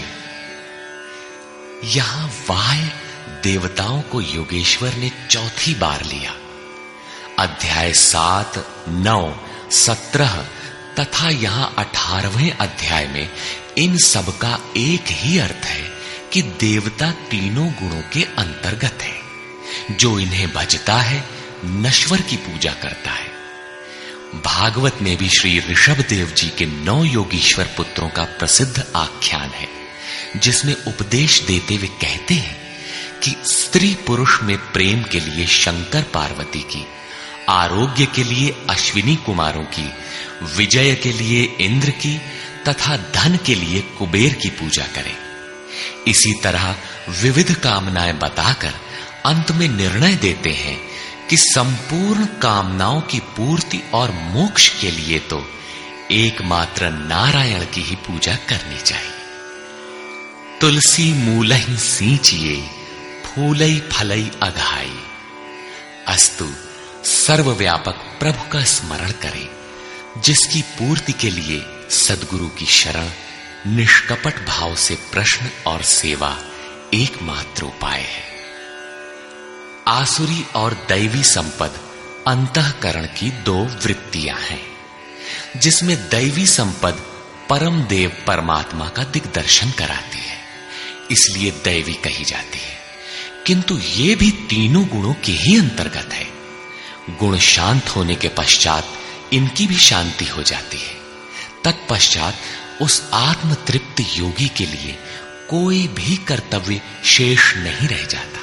Speaker 1: यहां वाय देवताओं को योगेश्वर ने चौथी बार लिया। अध्याय सात, नौ, सत्रह तथा यहां अठारहवें अध्याय में इन सब का एक ही अर्थ है कि देवता तीनों गुणों के अंतर्गत है। जो इन्हें भजता है, नश्वर की पूजा करता है। भागवत में भी श्री ऋषभ देव जी के नौ योगीश्वर पुत्रों का प्रसिद्ध आख्यान है, जिसमें उपदेश देते हुए कहते हैं कि स्त्री पुरुष में प्रेम के लिए शंकर पार्वती की, आरोग्य के लिए अश्विनी कुमारों की, विजय के लिए इंद्र की तथा धन के लिए कुबेर की पूजा करें। इसी तरह विविध कामनाएं बताकर अंत में निर्णय देते हैं कि संपूर्ण कामनाओं की पूर्ति और मोक्ष के लिए तो एकमात्र नारायण की ही पूजा करनी चाहिए। तुलसी मूलहि सींचिए, फूलई फलई अघाई। अस्तु सर्वव्यापक प्रभु का स्मरण करें, जिसकी पूर्ति के लिए सद्गुरु की शरण, निष्कपट भाव से प्रश्न और सेवा एकमात्र उपाय है। आसुरी और दैवी संपद अंतःकरण की दो वृत्तियां हैं, जिसमें दैवी संपद परम देव परमात्मा का दिग्दर्शन कराती है, इसलिए दैवी कही जाती है। किंतु ये भी तीनों गुणों के ही अंतर्गत है। गुण शांत होने के पश्चात इनकी भी शांति हो जाती है। तत्पश्चात उस आत्म तृप्त योगी के लिए कोई भी कर्तव्य शेष नहीं रह जाता।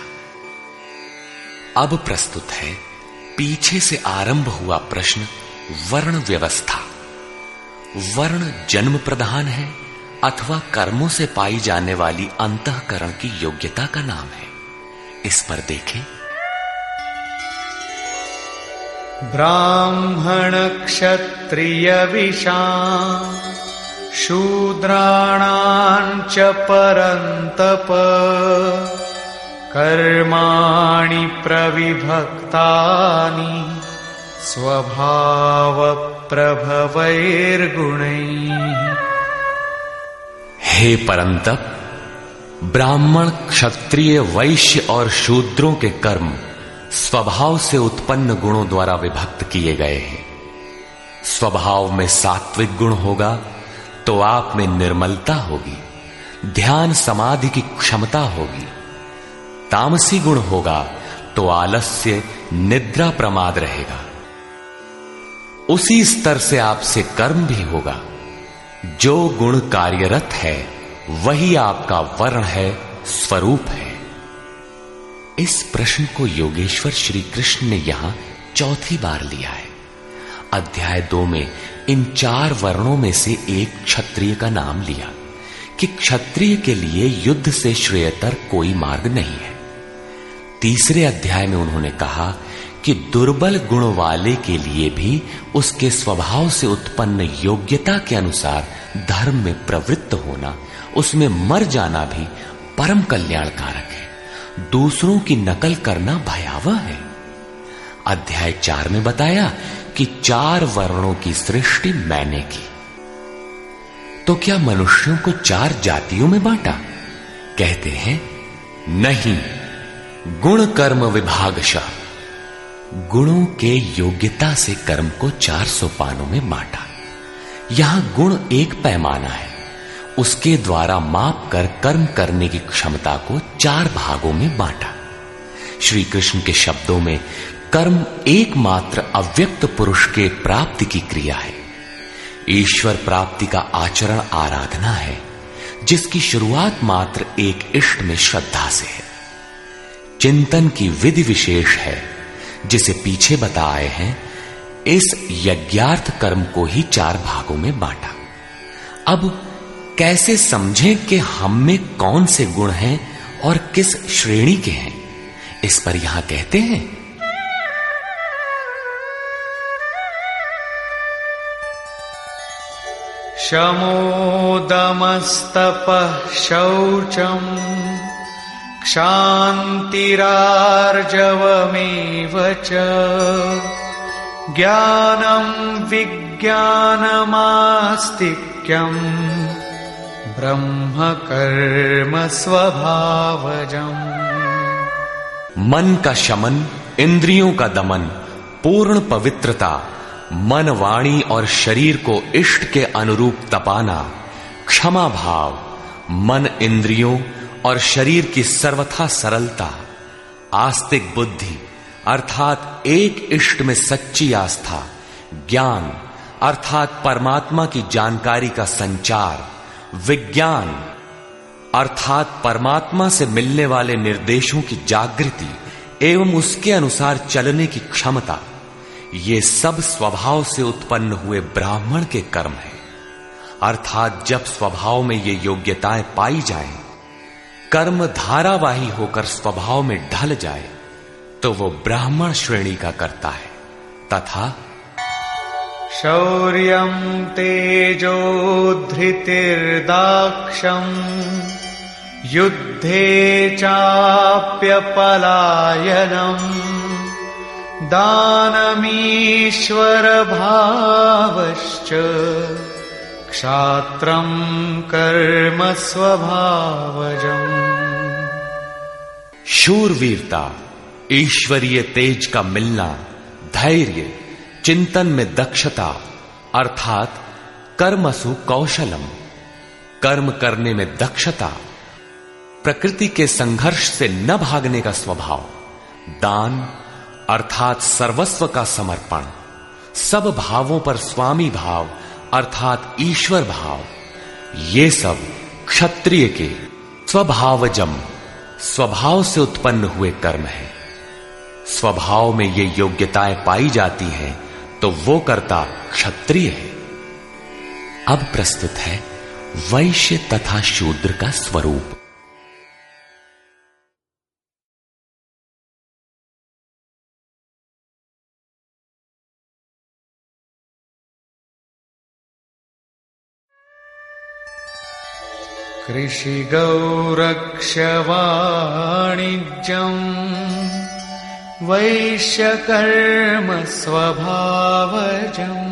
Speaker 1: अब प्रस्तुत है पीछे से आरंभ हुआ प्रश्न, वर्ण व्यवस्था। वर्ण जन्म प्रधान है अथवा कर्मों से पाई जाने वाली अंतःकरण की योग्यता का नाम है। इस पर देखें।
Speaker 2: ब्राह्मण क्षत्रिय विशां शूद्राणां च परन्तप कर्माणि प्रविभक्तानि स्वभाव प्रभवैर्गुणैः।
Speaker 1: हे परंतप, ब्राह्मण, क्षत्रिय, वैश्य और शूद्रों के कर्म स्वभाव से उत्पन्न गुणों द्वारा विभक्त किए गए हैं। स्वभाव में सात्विक गुण होगा तो आप में निर्मलता होगी, ध्यान समाधि की क्षमता होगी। तामसी गुण होगा तो आलस्य, निद्रा, प्रमाद रहेगा। उसी स्तर से आपसे कर्म भी होगा। जो गुण कार्यरत है वही आपका वर्ण है, स्वरूप है। इस प्रश्न को योगेश्वर श्री कृष्ण ने यहां चौथी बार लिया है। अध्याय दो में इन चार वर्णों में से एक क्षत्रिय का नाम लिया कि क्षत्रिय के लिए युद्ध से श्रेयतर कोई मार्ग नहीं है। तीसरे अध्याय में उन्होंने कहा कि दुर्बल गुण वाले के लिए भी उसके स्वभाव से उत्पन्न योग्यता के अनुसार धर्म में प्रवृत्त होना, उसमें मर जाना भी परम कल्याणकारक है। दूसरों की नकल करना भयावह है। अध्याय चार में बताया कि चार वर्णों की सृष्टि मैंने की। तो क्या मनुष्यों को चार जातियों में बांटा? कहते हैं नहीं, गुण कर्म विभागशः, गुणों के योग्यता से कर्म को चार सोपानों में बांटा। यहां गुण एक पैमाना है, उसके द्वारा माप कर कर्म करने की क्षमता को चार भागों में बांटा। श्री कृष्ण के शब्दों में कर्म एकमात्र अव्यक्त पुरुष के प्राप्ति की क्रिया है। ईश्वर प्राप्ति का आचरण आराधना है, जिसकी शुरुआत मात्र एक इष्ट में श्रद्धा से है। चिंतन की विधि विशेष है, जिसे पीछे बताए हैं। इस यज्ञार्थ कर्म को ही चार भागों में बांटा। अब कैसे समझें कि हम में कौन से गुण हैं और किस श्रेणी के हैं, इस पर यहां कहते हैं
Speaker 2: शमो दमस्तपः शौचम् क्षान्तिरार्जवमेव च ज्ञानं विज्ञानमास्तिक्यम् ब्रह्म कर्म स्वभावजम्।
Speaker 1: मन का शमन, इंद्रियों का दमन, पूर्ण पवित्रता, मन, वाणी और शरीर को इष्ट के अनुरूप तपाना, क्षमा भाव, मन, इंद्रियों और शरीर की सर्वथा सरलता, आस्तिक बुद्धि अर्थात एक इष्ट में सच्ची आस्था, ज्ञान अर्थात परमात्मा की जानकारी का संचार, विज्ञान अर्थात परमात्मा से मिलने वाले निर्देशों की जागृति एवं उसके अनुसार चलने की क्षमता, ये सब स्वभाव से उत्पन्न हुए ब्राह्मण के कर्म हैं। अर्थात जब स्वभाव में ये योग्यताएं पाई जाएं, कर्म धारावाही होकर स्वभाव में ढल जाए, तो वो ब्राह्मण श्रेणी का करता है। तथा
Speaker 2: शौर्यं तेजो धृतिर्दाक्षम् युद्धे चाप्यपलायनम् दानमीश्वर भावश्च क्षात्रं कर्म स्वभावजम्।
Speaker 1: शूरवीरता, ईश्वरीय तेज का मिलना, धैर्य, चिंतन में दक्षता अर्थात कर्मसु कौशलम, कर्म करने में दक्षता, प्रकृति के संघर्ष से न भागने का स्वभाव, दान अर्थात सर्वस्व का समर्पण, सब भावों पर स्वामी भाव अर्थात ईश्वर भाव, ये सब क्षत्रिय के स्वभावजम, स्वभाव से उत्पन्न हुए कर्म है। स्वभाव में ये योग्यताएं पाई जाती हैं, तो वो कर्ता क्षत्रिय है। अब प्रस्तुत है वैश्य तथा शूद्र का स्वरूप।
Speaker 2: कृषिगौरक्ष्यवाणिज्यम् वैश्यकर्म स्वभावजम्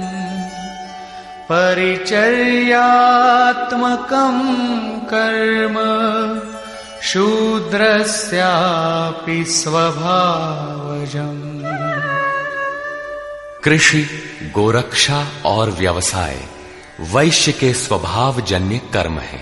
Speaker 2: परिचर्यात्मकं कर्म शूद्रस्यापि स्वभावजम्।
Speaker 1: कृषि, गोरक्षा और व्यवसाय वैश्य के स्वभावजन्य कर्म है।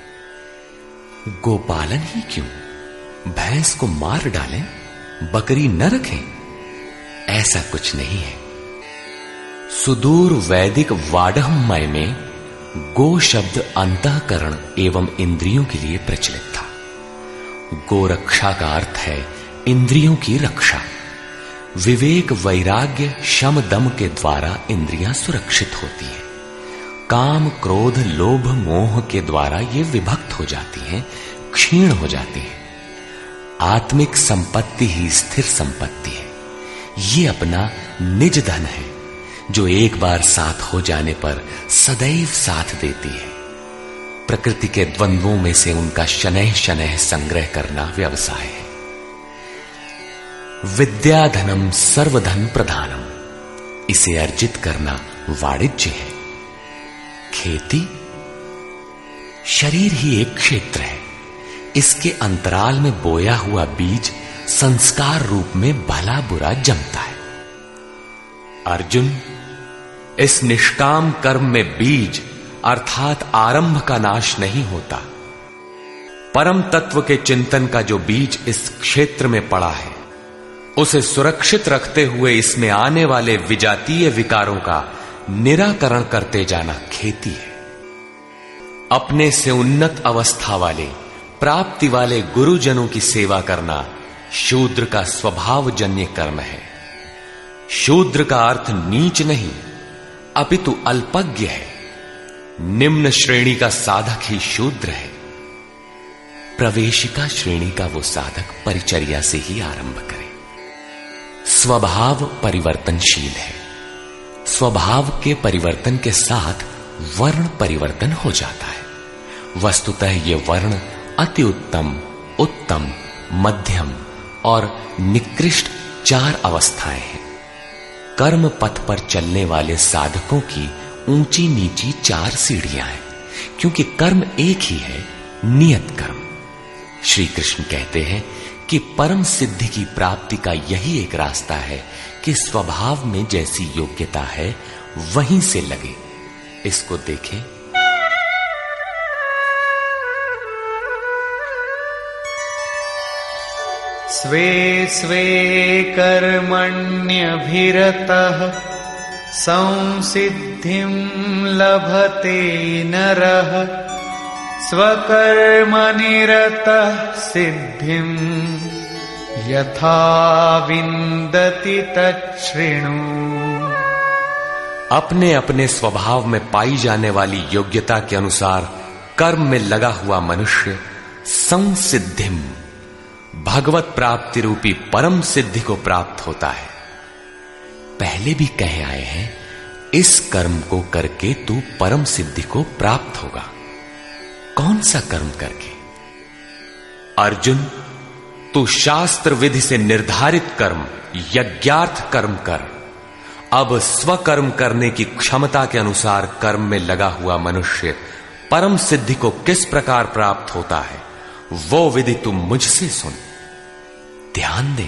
Speaker 1: गोपालन ही क्यों, भैंस को मार डालें, बकरी न रखें, ऐसा कुछ नहीं है। सुदूर वैदिक वाडहमय में गो शब्द अंतःकरण एवं इंद्रियों के लिए प्रचलित था। गोरक्षा का अर्थ है इंद्रियों की रक्षा। विवेक, वैराग्य, शम, दम के द्वारा इंद्रियां सुरक्षित होती हैं। काम, क्रोध, लोभ, मोह के द्वारा ये विभक्त हो जाती हैं, क्षीण हो जाती हैं। आत्मिक संपत्ति ही स्थिर संपत्ति है। ये अपना निज धन है, जो एक बार साथ हो जाने पर सदैव साथ देती है। प्रकृति के द्वंद्वों में से उनका शनैः शनैः संग्रह करना व्यवसाय है। विद्याधनम सर्वधन प्रधानम, इसे अर्जित करना वाणिज्य है। खेती, शरीर ही एक क्षेत्र है। इसके अंतराल में बोया हुआ बीज संस्कार रूप में भला बुरा जमता है। अर्जुन, इस निष्काम कर्म में बीज अर्थात आरंभ का नाश नहीं होता। परम तत्व के चिंतन का जो बीज इस क्षेत्र में पड़ा है, उसे सुरक्षित रखते हुए इसमें आने वाले विजातीय विकारों का निराकरण करते जाना खेती है। अपने से उन्नत अवस्था वाले, प्राप्ति वाले गुरुजनों की सेवा करना शूद्र का स्वभावजन्य कर्म है। शूद्र का अर्थ नीच नहीं, अपितु अल्पज्ञ है। निम्न श्रेणी का साधक ही शूद्र है। प्रवेशिका श्रेणी का वो साधक परिचर्या से ही आरंभ करे। स्वभाव परिवर्तनशील है। स्वभाव के परिवर्तन के साथ वर्ण परिवर्तन हो जाता है। वस्तुतः ये वर्ण अति उत्तम, उत्तम, मध्यम और निकृष्ट चार अवस्थाएं हैं। कर्म पथ पर चलने वाले साधकों की ऊंची नीची चार सीढ़ियां हैं, क्योंकि कर्म एक ही है, नियत कर्म। श्री कृष्ण कहते हैं कि परम सिद्धि की प्राप्ति का यही एक रास्ता है कि स्वभाव में जैसी योग्यता है वहीं से लगे। इसको देखें।
Speaker 2: स्वे स्वे कर्मण्यभिरतः संसिद्धिं लभते नरः स्वकर्मनिरतः सिद्धिं यथा विन्दति तच्छृणु।
Speaker 1: अपने अपने स्वभाव में पाई जाने वाली योग्यता के अनुसार कर्म में लगा हुआ मनुष्य संसिद्धिम, भगवत प्राप्ति रूपी परम सिद्धि को प्राप्त होता है। पहले भी कहे आए हैं, इस कर्म को करके तू परम सिद्धि को प्राप्त होगा। कौन सा कर्म करके? अर्जुन, तू शास्त्र विधि से निर्धारित कर्म, यज्ञार्थ कर्म कर। अब स्वकर्म करने की क्षमता के अनुसार कर्म में लगा हुआ मनुष्य परम सिद्धि को किस प्रकार प्राप्त होता है, वो विधि तुम मुझसे सुन। ध्यान दे।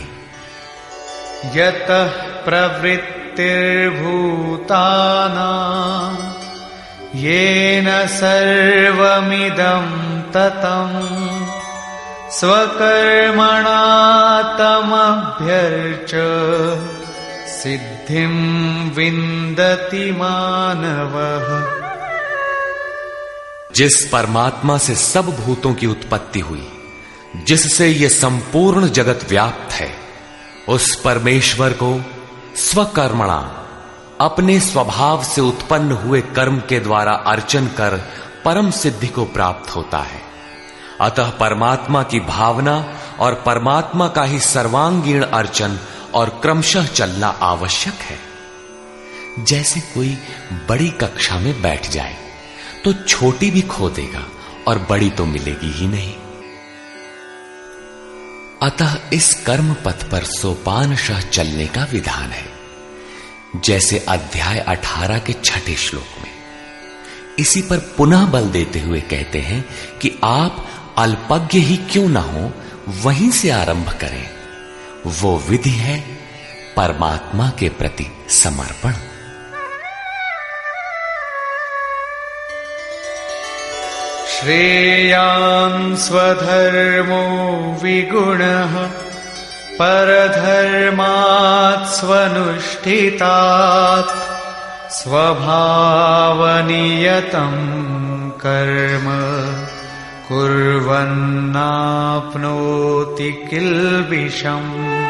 Speaker 2: यतः प्रवृत्तिर्भूतानां येन सर्वमिदं ततं स्वकर्मणा तमभ्यर्च्य सिद्धिं विन्दति मानवः।
Speaker 1: जिस परमात्मा से सब भूतों की उत्पत्ति हुई, जिससे ये संपूर्ण जगत व्याप्त है, उस परमेश्वर को स्वकर्मणा, अपने स्वभाव से उत्पन्न हुए कर्म के द्वारा अर्चन कर परम सिद्धि को प्राप्त होता है। अतः परमात्मा की भावना और परमात्मा का ही सर्वांगीण अर्चन और क्रमशः चलना आवश्यक है। जैसे कोई बड़ी कक्षा में बैठ जाए तो छोटी भी खो देगा और बड़ी तो मिलेगी ही नहीं। अतः इस कर्म पथ पर सोपानशः चलने का विधान है, जैसे अध्याय अठारह के छठे श्लोक में। इसी पर पुनः बल देते हुए कहते हैं कि आप अल्पज्ञ ही क्यों ना हो, वहीं से आरंभ करें। वो विधि है परमात्मा के प्रति समर्पण।
Speaker 2: श्रेयान् स्वधर्मो विगुणः परधर्मात् स्वनुष्ठितात् स्वभावनियतं कर्म कुर्वन्नाप्नोति किल्बिषम्।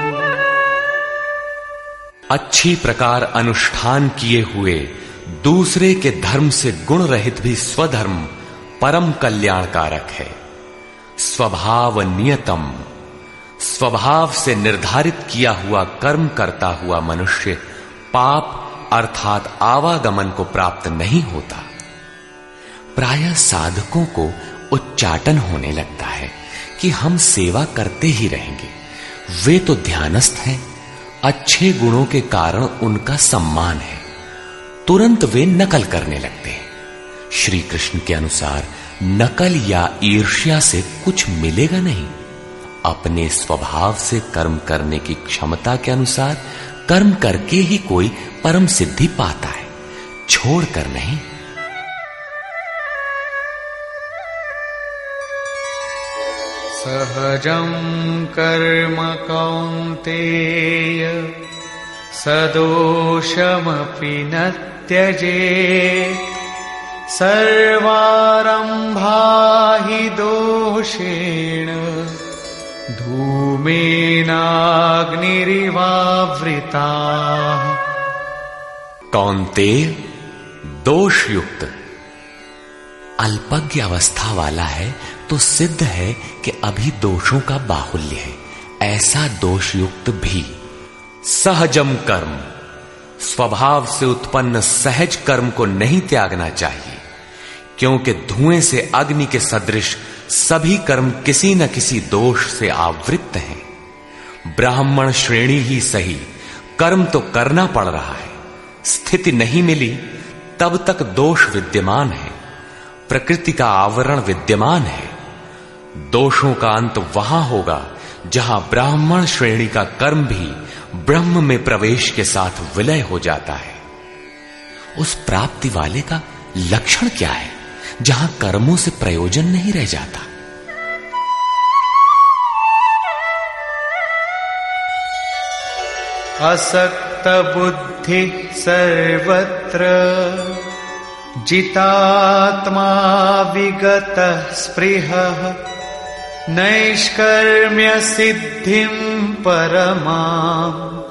Speaker 1: अच्छी प्रकार अनुष्ठान किए हुए दूसरे के धर्म से गुण रहित भी स्वधर्म परम कल्याणकारक है। स्वभाव नियतम, स्वभाव से निर्धारित किया हुआ कर्म करता हुआ मनुष्य पाप अर्थात आवागमन को प्राप्त नहीं होता। प्रायः साधकों को उच्चाटन होने लगता है कि हम सेवा करते ही रहेंगे, वे तो ध्यानस्थ हैं, अच्छे गुणों के कारण उनका सम्मान है, तुरंत वे नकल करने लगते हैं। श्री कृष्ण के अनुसार नकल या ईर्ष्या से कुछ मिलेगा नहीं। अपने स्वभाव से कर्म करने की क्षमता के अनुसार कर्म करके ही कोई परम सिद्धि पाता है, छोड़कर नहीं।
Speaker 2: सहजं कर्म कौन्तेय सदोषमपि न त्यजेत् सर्वारम्भा हि दोषेण धूमेनाग्निरिवावृताः।
Speaker 1: कौन्तेय, दोष युक्त अल्पज्ञ अवस्था वाला है तो सिद्ध है कि अभी दोषों का बाहुल्य है। ऐसा दोष युक्त भी सहजम कर्म, स्वभाव से उत्पन्न सहज कर्म को नहीं त्यागना चाहिए, क्योंकि धुएं से अग्नि के सदृश सभी कर्म किसी न किसी दोष से आवृत्त हैं। ब्राह्मण श्रेणी ही सही, कर्म तो करना पड़ रहा है। स्थिति नहीं मिली तब तक दोष विद्यमान है, प्रकृति का आवरण विद्यमान है। दोषों का अंत वहां होगा जहां ब्राह्मण श्रेणी का कर्म भी ब्रह्म में प्रवेश के साथ विलय हो जाता है। उस प्राप्ति वाले का लक्षण क्या है जहां कर्मों से प्रयोजन नहीं रह जाता?
Speaker 2: असक्त बुद्धि सर्वत्र जितात्मा विगत स्पृहः नैष्कर्म्य सिद्धिं परमां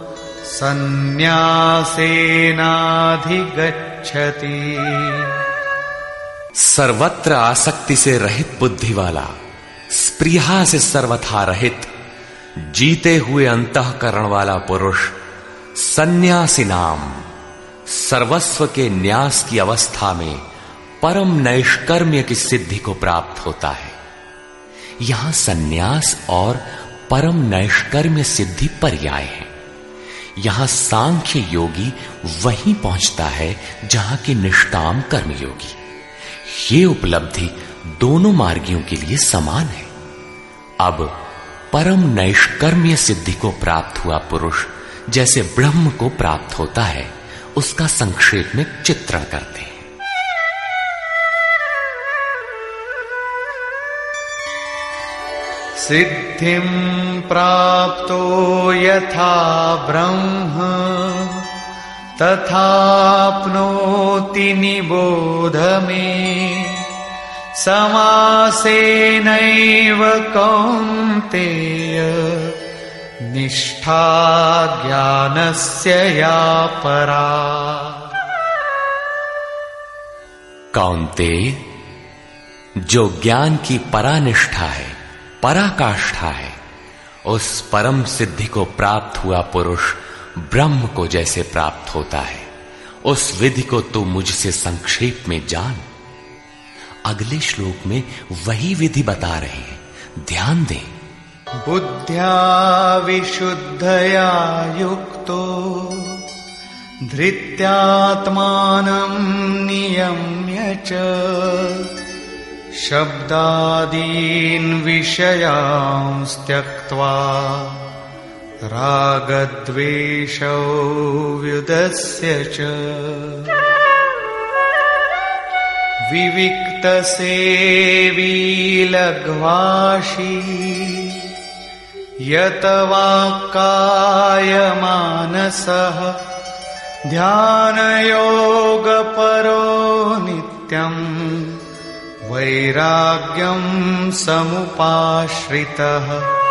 Speaker 2: सन्न्यासेनाधिगच्छति।
Speaker 1: सर्वत्र आसक्ति से रहित बुद्धि वाला, स्पृहा से सर्वथा रहित, जीते हुए अंतःकरण वाला पुरुष सन्यासी नाम सर्वस्व के न्यास की अवस्था में परम नैष्कर्म्य की सिद्धि को प्राप्त होता है। यहां सन्यास और परम नैष्कर्म्य सिद्धि पर्याय है। यहां सांख्य योगी वहीं पहुंचता है जहां की निष्काम कर्मयोगी। ये उपलब्धि दोनों मार्गियों के लिए समान है। अब परम नैष्कर्म्य सिद्धि को प्राप्त हुआ पुरुष जैसे ब्रह्म को प्राप्त होता है, उसका संक्षेप में चित्रण करते हैं।
Speaker 2: सिद्धिं प्राप्तो यथा ब्रह्म तथाप्नोति निबोध मे समासेनैव कौन्तेय निष्ठा ज्ञानस्य या परा।
Speaker 1: कौन्तेय, जो ज्ञान की परानिष्ठा है, पराकाष्ठा है, उस परम सिद्धि को प्राप्त हुआ पुरुष ब्रह्म को जैसे प्राप्त होता है, उस विधि को तू मुझसे संक्षेप में जान। अगले श्लोक में वही विधि बता रहे हैं, ध्यान दें।
Speaker 2: बुद्ध्या विशुद्धया युक्तो धृत्यात्मानं नियम्य च शब्दादीन् विषयांस् त्यक्त्वा रागद्वेषौ व्युदस्य च विविक्तसेवी लघ्वाशी यत वाक्कायमानसः ध्यानयोगपरो नित्यम् वैराग्यं समुपाश्रितः।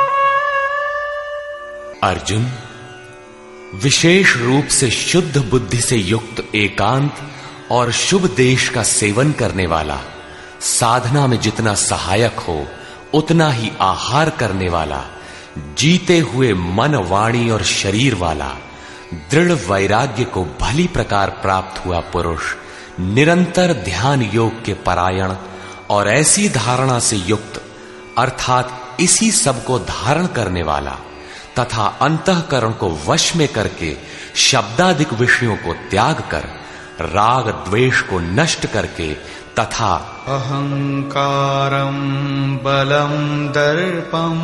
Speaker 1: अर्जुन, विशेष रूप से शुद्ध बुद्धि से युक्त एकांत और शुभ देश का सेवन करने वाला, साधना में जितना सहायक हो उतना ही आहार करने वाला, जीते हुए मन, वाणी और शरीर वाला, दृढ़ वैराग्य को भली प्रकार प्राप्त हुआ पुरुष, निरंतर ध्यान योग के परायण और ऐसी धारणा से युक्त, अर्थात इसी सब को धारण करने वाला, तथा अंतःकरण को वश में करके शब्दादिक विषयों को त्याग कर राग द्वेष को नष्ट करके तथा
Speaker 2: अहंकारं बलं दर्पं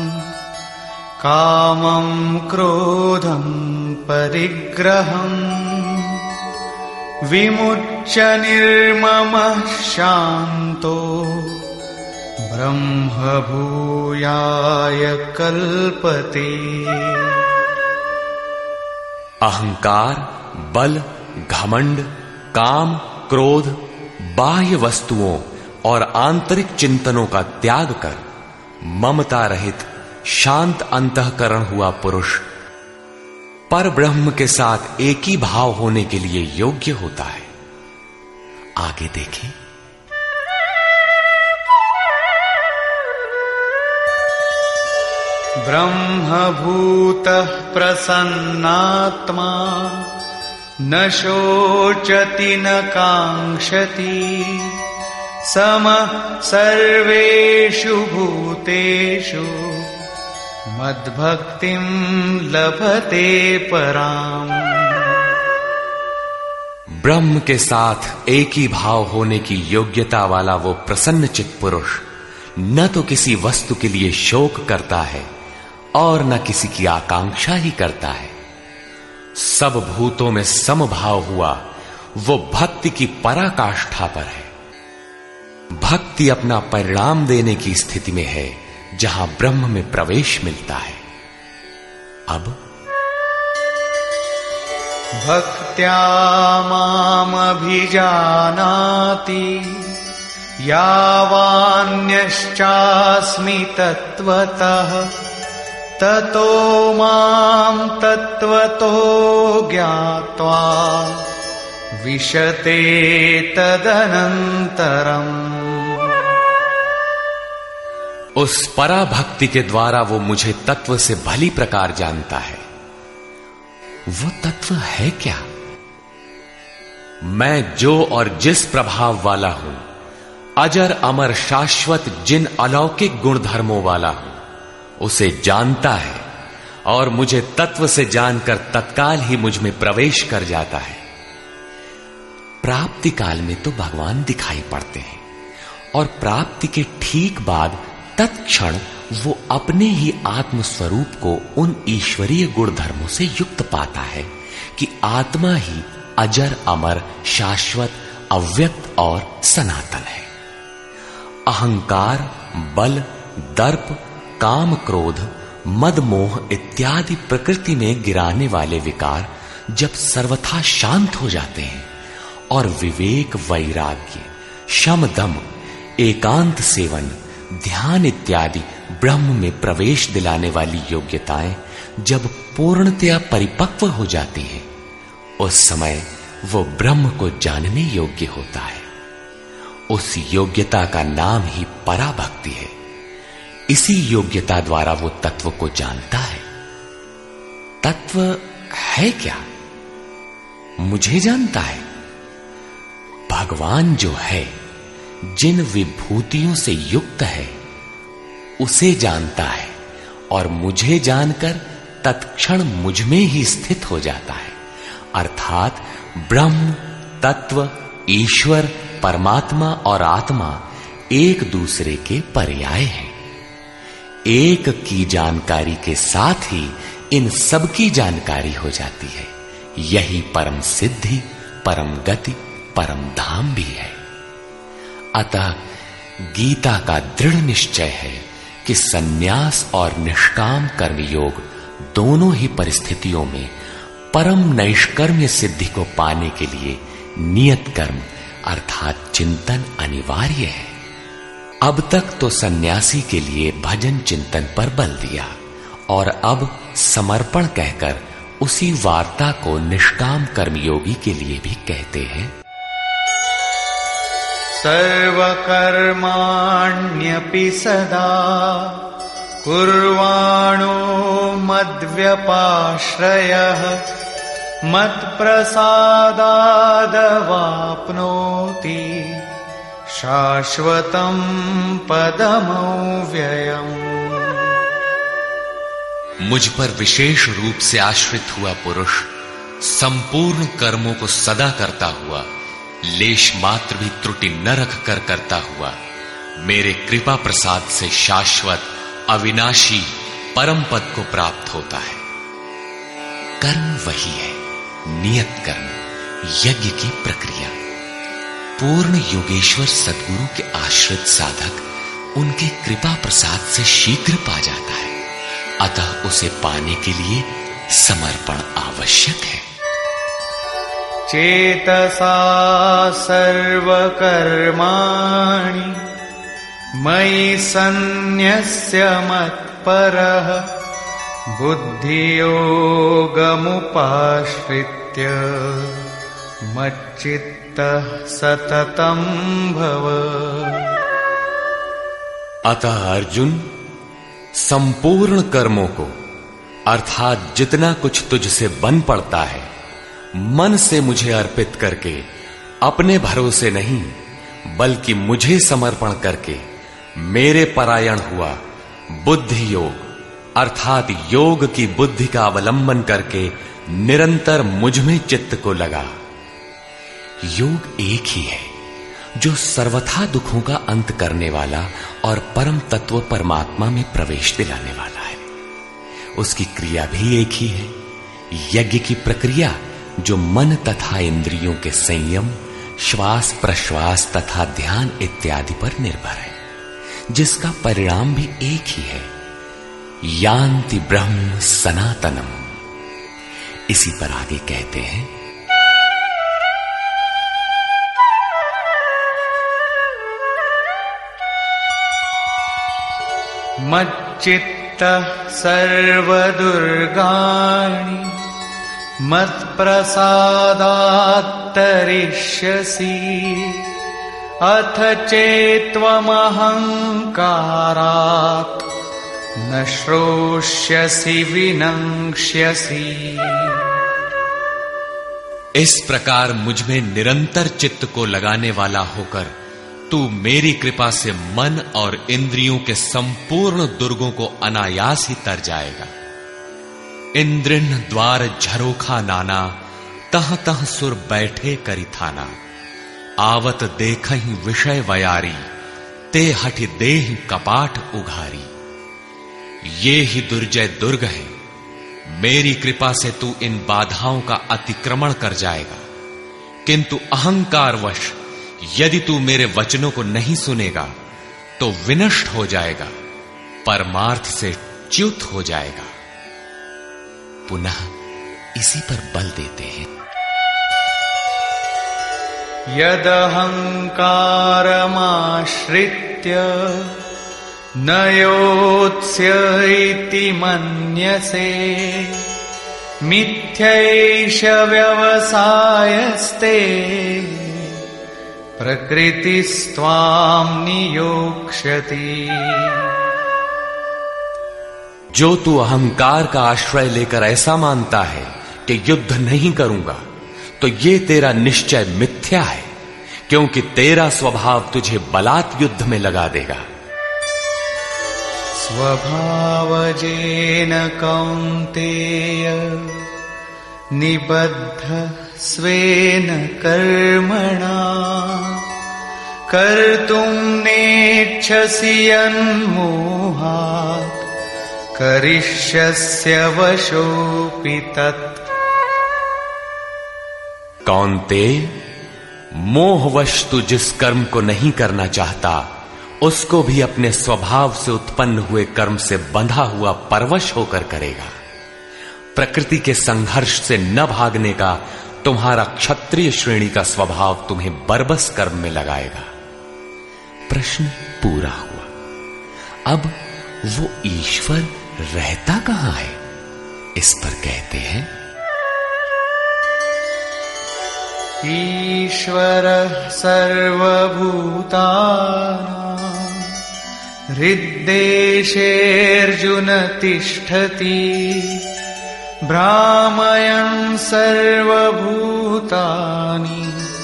Speaker 2: कामं क्रोधं परिग्रहं विमुच्य निर्ममः शान्तो ब्रह्म भूयाय कल्पते।
Speaker 1: अहंकार, बल, घमंड, काम, क्रोध, बाह्य वस्तुओं और आंतरिक चिंतनों का त्याग कर ममता रहित शांत अंतःकरण हुआ पुरुष पर ब्रह्म के साथ एक ही भाव होने के लिए योग्य होता है। आगे देखें।
Speaker 2: ब्रह्मभूतः प्रसन्नात्मा न शोचति न कांक्षति समः सर्वेषु भूतेषु मद्भक्तिं लभते पराम।
Speaker 1: ब्रह्म के साथ एक ही भाव होने की योग्यता वाला वो प्रसन्न चित्त पुरुष न तो किसी वस्तु के लिए शोक करता है और न किसी की आकांक्षा ही करता है। सब भूतों में समभाव हुआ वो भक्ति की पराकाष्ठा पर है। भक्ति अपना परिणाम देने की स्थिति में है जहां ब्रह्म में प्रवेश मिलता है। अब
Speaker 2: भक्त्या मामभिजानाति यावान्यश्चास्मि तत्त्वतः ततो मां तत्त्वतो ज्ञात्वा विशते तदनन्तरम्।
Speaker 1: उस पराभक्ति के द्वारा वो मुझे तत्व से भली प्रकार जानता है। वो तत्व है क्या? मैं जो और जिस प्रभाव वाला हूं, अजर अमर शाश्वत जिन अलौकिक गुणधर्मों वाला हूं, उसे जानता है और मुझे तत्व से जानकर तत्काल ही मुझ में प्रवेश कर जाता है। प्राप्ति काल में तो भगवान दिखाई पड़ते हैं और प्राप्ति के ठीक बाद तत्क्षण वो अपने ही आत्म स्वरूप को उन ईश्वरीय गुणधर्मों से युक्त पाता है कि आत्मा ही अजर अमर शाश्वत अव्यक्त और सनातन है। अहंकार, बल, दर्प, काम, क्रोध, मद, मोह इत्यादि प्रकृति में गिराने वाले विकार जब सर्वथा शांत हो जाते हैं और विवेक, वैराग्य, शम, दम, एकांत सेवन, ध्यान इत्यादि ब्रह्म में प्रवेश दिलाने वाली योग्यताएं जब पूर्णतया परिपक्व हो जाती हैं, उस समय वो ब्रह्म को जानने योग्य होता है। उस योग्यता का नाम ही पराभक्ति है। इसी योग्यता द्वारा वो तत्व को जानता है। तत्व है क्या? मुझे जानता है। भगवान जो है, जिन विभूतियों से युक्त है, उसे जानता है और मुझे जानकर तत्क्षण मुझ में ही स्थित हो जाता है। अर्थात ब्रह्म, तत्व, ईश्वर, परमात्मा और आत्मा एक दूसरे के पर्याय हैं। एक की जानकारी के साथ ही इन सब की जानकारी हो जाती है। यही परम सिद्धि, परम गति, परम धाम भी है। अतः गीता का दृढ़ निश्चय है कि सन्यास और निष्काम कर्म योग दोनों ही परिस्थितियों में परम नैष्कर्म्य सिद्धि को पाने के लिए नियत कर्म अर्थात चिंतन अनिवार्य है। अब तक तो सन्यासी के लिए भजन चिंतन पर बल दिया और अब समर्पण कहकर उसी वार्ता को निष्काम कर्मयोगी के लिए भी कहते हैं।
Speaker 2: सर्वकर्माण्यपि सदा कुर्वाणो मद्व्यपाश्रयः मत्प्रसादादवाप्नोति शाश्वतं पदमव्ययम्।
Speaker 1: मुझ पर विशेष रूप से आश्रित हुआ पुरुष संपूर्ण कर्मों को सदा करता हुआ, लेश मात्र भी त्रुटि न रख कर करता हुआ, मेरे कृपा प्रसाद से शाश्वत अविनाशी परम पद को प्राप्त होता है। कर्म वही है, नियत कर्म, यज्ञ की प्रक्रिया। पूर्ण योगेश्वर सद्गुरु के आश्रित साधक उनके कृपा प्रसाद से शीघ्र पा जाता है, अतः उसे पाने के लिए समर्पण आवश्यक है।
Speaker 2: चेतसा सर्वकर्माणि मयि सन्न्यस्य मत्परः बुद्धियोगमुपाश्रित्य मच्चित्तः सततं भव।
Speaker 1: अतः अर्जुन, संपूर्ण कर्मों को अर्थात जितना कुछ तुझसे बन पड़ता है, मन से मुझे अर्पित करके अपने भरोसे नहीं बल्कि मुझे समर्पण करके मेरे परायण हुआ बुद्धि योग अर्थात योग की बुद्धि का अवलंबन करके निरंतर मुझ में चित्त को लगा। योग एक ही है जो सर्वथा दुखों का अंत करने वाला और परम तत्व परमात्मा में प्रवेश दिलाने वाला है। उसकी क्रिया भी एक ही है, यज्ञ की प्रक्रिया जो मन तथा इंद्रियों के संयम, श्वास प्रश्वास तथा ध्यान इत्यादि पर निर्भर है, जिसका परिणाम भी एक ही है, यान्ति ब्रह्म सनातनम। इसी पर आगे कहते हैं,
Speaker 2: मच्चित्तः सर्वदुर्गाणि मत्प्रसादात् तरिष्यसि अथ चेत्त्वमहङ्कारात् न श्रोष्यसि विनङ्क्ष्यसि।
Speaker 1: इस प्रकार मुझ में निरंतर चित्त को लगाने वाला होकर तू मेरी कृपा से मन और इंद्रियों के संपूर्ण दुर्गों को अनायास ही तर जाएगा। इंद्रिन द्वार झरोखा नाना, तह तह सुर बैठे करी थाना। आवत देखहि विषय वयारी, ते हठि देह कपाट उघारी। ये ही दुर्जय दुर्ग है, मेरी कृपा से तू इन बाधाओं का अतिक्रमण कर जाएगा। किंतु अहंकारवश यदि तू मेरे वचनों को नहीं सुनेगा तो विनष्ट हो जाएगा, परमार्थ से च्युत हो जाएगा। पुनः इसी पर बल देते हैं,
Speaker 2: यदहंकारमाश्रित्य न योत्स्य इति मन्यसे मिथ्यैष व्यवसायस्ते प्रकृतिस्त्वां नियोक्ष्यति।
Speaker 1: जो तू अहंकार का आश्रय लेकर ऐसा मानता है कि युद्ध नहीं करूंगा, तो ये तेरा निश्चय मिथ्या है, क्योंकि तेरा स्वभाव तुझे बलात् युद्ध में लगा देगा।
Speaker 2: स्वभावजेन कौन्तेय निबद्ध स्वेन कर्मणा कर्तुं नेच्छसि यन्मोहात् करिष्यस्य वशोऽपि तत्।
Speaker 1: कौन्तेय, मोहवश तू जिस कर्म को नहीं करना चाहता, उसको भी अपने स्वभाव से उत्पन्न हुए कर्म से बंधा हुआ परवश होकर करेगा। प्रकृति के संघर्ष से न भागने का तुम्हारा क्षत्रिय श्रेणी का स्वभाव तुम्हें बरबस कर्म में लगाएगा। प्रश्न पूरा हुआ। अब वो ईश्वर रहता कहां है, इस पर कहते हैं,
Speaker 2: ईश्वरः सर्वभूतानां हृद्देशेऽर्जुन तिष्ठति भ्रामयन् सर्वभूतानि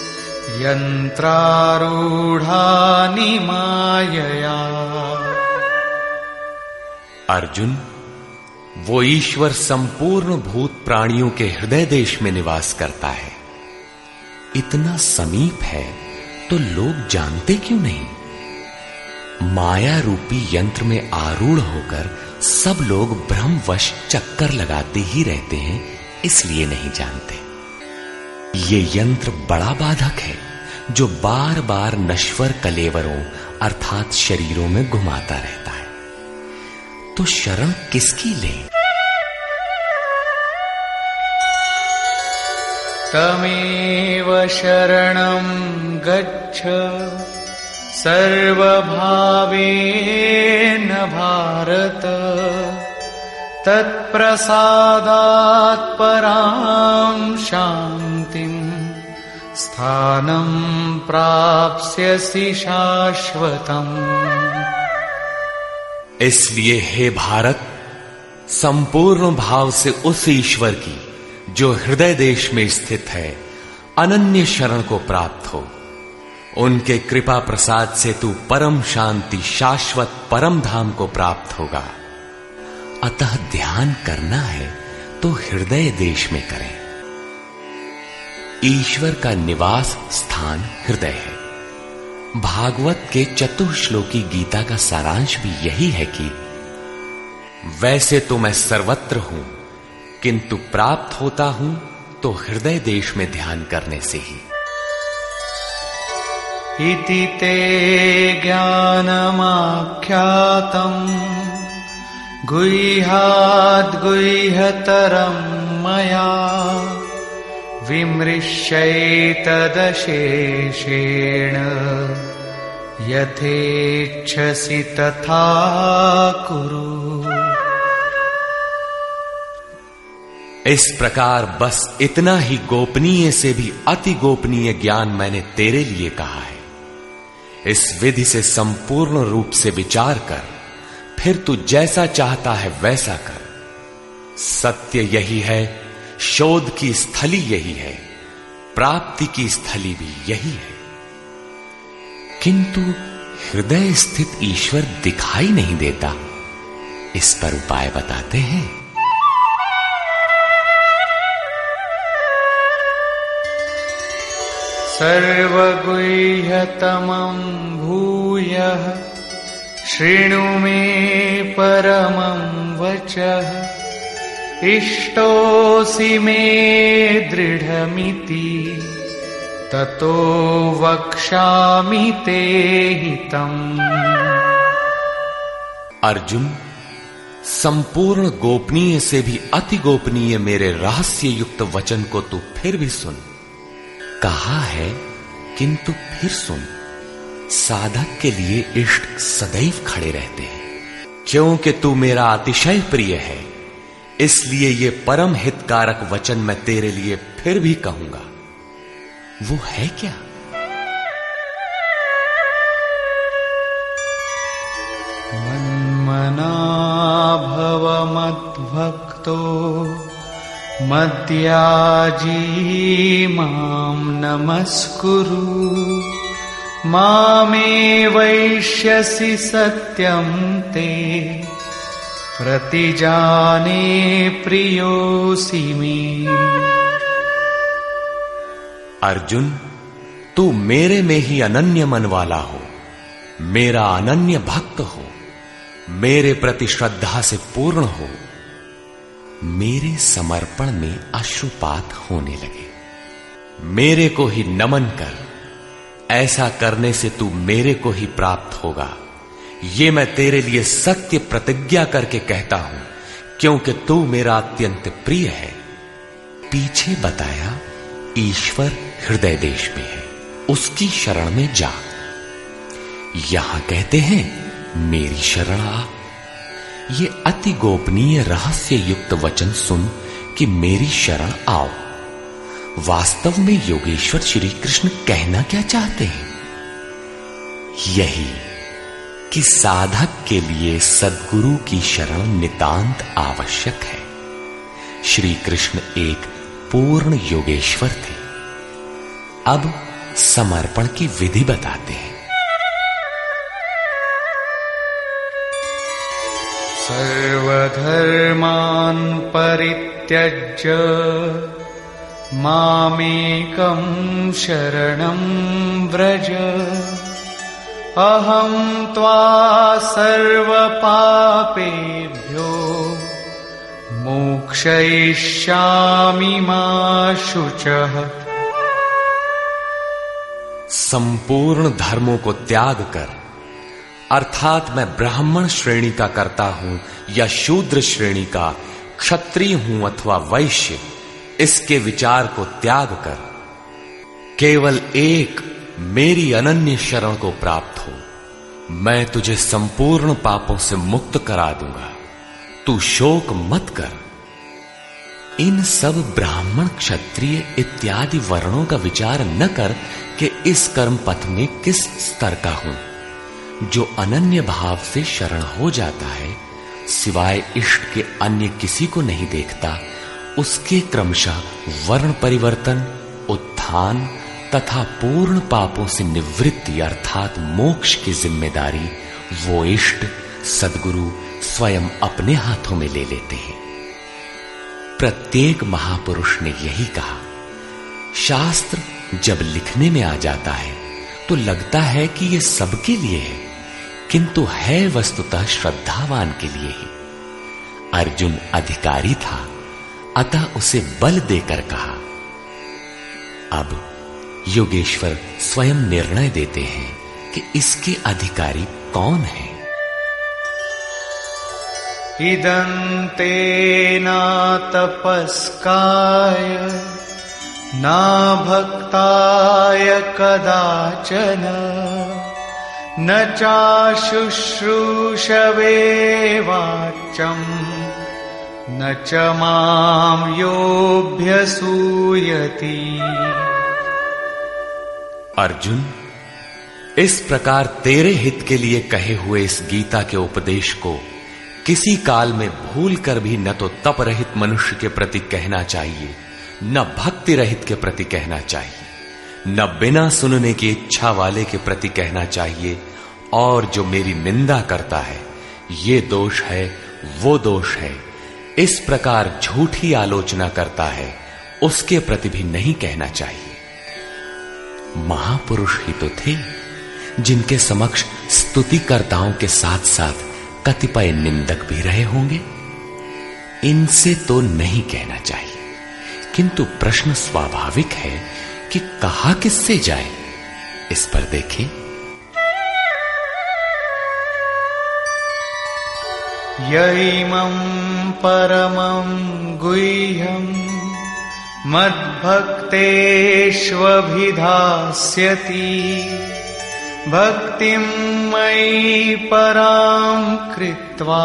Speaker 2: यन्त्रारूढानि मायया।
Speaker 1: अर्जुन, वो ईश्वर संपूर्ण भूत प्राणियों के हृदय देश में निवास करता है। इतना समीप है तो लोग जानते क्यों नहीं? माया रूपी यंत्र में आरूढ़ होकर सब लोग भ्रमवश चक्कर लगाते ही रहते हैं, इसलिए नहीं जानते। ये यंत्र बड़ा बाधक है जो बार बार नश्वर कलेवरों अर्थात शरीरों में घुमाता रहता है। तो शरण किसकी लें?
Speaker 2: तमेव शरणं गच्छ सर्वभावेन भारत, तत्प्रसादात् परां शान्तिं स्थानं प्राप्स्यसि शाश्वतम्।
Speaker 1: इसलिए हे भारत, संपूर्ण भाव से उस ईश्वर की जो हृदय देश में स्थित है अनन्य शरण को प्राप्त हो। उनके कृपा प्रसाद से तू परम शांति शाश्वत परम धाम को प्राप्त होगा। अतः ध्यान करना है तो हृदय देश में करें। ईश्वर का निवास स्थान हृदय है। भागवत के चतुश्लोकी गीता का सारांश भी यही है कि वैसे तो मैं सर्वत्र हूं, किंतु प्राप्त होता हूं तो हृदय देश में ध्यान करने से ही।
Speaker 2: इति ते ज्ञानमाख्यातम् गुह्याद् गुह्यतरं मया, विमृश्यैतदशेषेण यथेच्छसि तथा कुरु।
Speaker 1: इस प्रकार बस इतना ही गोपनीय से भी अति गोपनीय ज्ञान मैंने तेरे लिए कहा है। इस विधि से संपूर्ण रूप से विचार कर, फिर तू जैसा चाहता है वैसा कर। सत्य यही है, शोध की स्थली यही है, प्राप्ति की स्थली भी यही है। किंतु हृदय स्थित ईश्वर दिखाई नहीं देता, इस पर उपाय बताते हैं।
Speaker 2: सर्वगुह्यतमं भूयः शृणु मे परमं वचः, इष्टोऽसि मे दृढमिति ततो वक्ष्यामि ते हितम्।
Speaker 1: अर्जुन, संपूर्ण गोपनीय से भी अति गोपनीय मेरे रहस्य युक्त वचन को तू फिर भी सुन। कहा है किंतु फिर सुन। साधक के लिए इष्ट सदैव खड़े रहते हैं। क्योंकि तू मेरा अतिशय प्रिय है, इसलिए ये परम हितकारक वचन मैं तेरे लिए फिर भी कहूंगा। वो है क्या?
Speaker 2: मन्मना भव मद्भक्तो मद्याजी मां नमस्कुरु, मामे वैष्यसि सत्यं ते प्रतिजाने प्रियोऽसि मे।
Speaker 1: अर्जुन, तू मेरे में ही अनन्य मन वाला हो, मेरा अनन्य भक्त हो, मेरे प्रति श्रद्धा से पूर्ण हो, मेरे समर्पण में अश्रुपात होने लगे। मेरे को ही नमन कर। ऐसा करने से तू मेरे को ही प्राप्त होगा। ये मैं तेरे लिए सत्य प्रतिज्ञा करके कहता हूं, क्योंकि तू मेरा अत्यंत प्रिय है। पीछे बताया ईश्वर हृदय देश में है, उसकी शरण में जा। यहां कहते हैं मेरी शरण आ। ये अति गोपनीय रहस्य युक्त वचन सुन कि मेरी शरण आओ। वास्तव में योगेश्वर श्री कृष्ण कहना क्या चाहते हैं? यही कि साधक के लिए सद्गुरु की शरण नितांत आवश्यक है। श्री कृष्ण एक पूर्ण योगेश्वर थे। अब समर्पण की विधि बताते हैं।
Speaker 2: सर्वधर्मान् परित्यज्य मामेकं शरणं व्रज अहं त्वा सर्वपापेभ्यो मोक्षयिष्यामि मा शुचः।
Speaker 1: संपूर्ण धर्मों को त्याग कर, अर्थात मैं ब्राह्मण श्रेणी का करता हूं या शूद्र श्रेणी का, क्षत्रिय हूं अथवा वैश्य, इसके विचार को त्याग कर केवल एक मेरी अनन्य शरण को प्राप्त हो। मैं तुझे संपूर्ण पापों से मुक्त करा दूंगा। तू शोक मत कर। इन सब ब्राह्मण क्षत्रिय इत्यादि वर्णों का विचार न कर कि इस कर्म पथ में किस स्तर का हूं। जो अनन्य भाव से शरण हो जाता है, सिवाय इष्ट के अन्य किसी को नहीं देखता, उसके क्रमशः वर्ण परिवर्तन, उत्थान तथा पूर्ण पापों से निवृत्ति अर्थात मोक्ष की जिम्मेदारी वो इष्ट सद्गुरु स्वयं अपने हाथों में ले लेते हैं। प्रत्येक महापुरुष ने यही कहा। शास्त्र जब लिखने में आ जाता है तो लगता है कि यह सबके लिए है, किंतु है वस्तुतः श्रद्धावान के लिए ही। अर्जुन अधिकारी था, अतः उसे बल देकर कहा। अब योगेश्वर स्वयं निर्णय देते हैं कि इसके अधिकारी कौन है।
Speaker 2: इदन्ते ना तपस्काय ना भक्ताय कदाचन न चाशुश्रूषवे वाच्यम् न च मां योऽभ्यसूयति।
Speaker 1: अर्जुन, इस प्रकार तेरे हित के लिए कहे हुए इस गीता के उपदेश को किसी काल में भूल कर भी न तो तप रहित मनुष्य के प्रति कहना चाहिए, न भक्ति रहित के प्रति कहना चाहिए, न बिना सुनने की इच्छा वाले के प्रति कहना चाहिए। और जो मेरी निंदा करता है, ये दोष है, वो दोष है, इस प्रकार झूठी आलोचना करता है, उसके प्रति भी नहीं कहना चाहिए। महापुरुष ही तो थे जिनके समक्ष स्तुतिकर्ताओं के साथ साथ कतिपय निंदक भी रहे होंगे। इनसे तो नहीं कहना चाहिए, किंतु प्रश्न स्वाभाविक है कि कहा किससे जाए। इस पर देखें।
Speaker 2: यैमं परमं गुह्यं मद्भक्तेष्वभिधास्यति भक्तिं मयि परां कृत्वा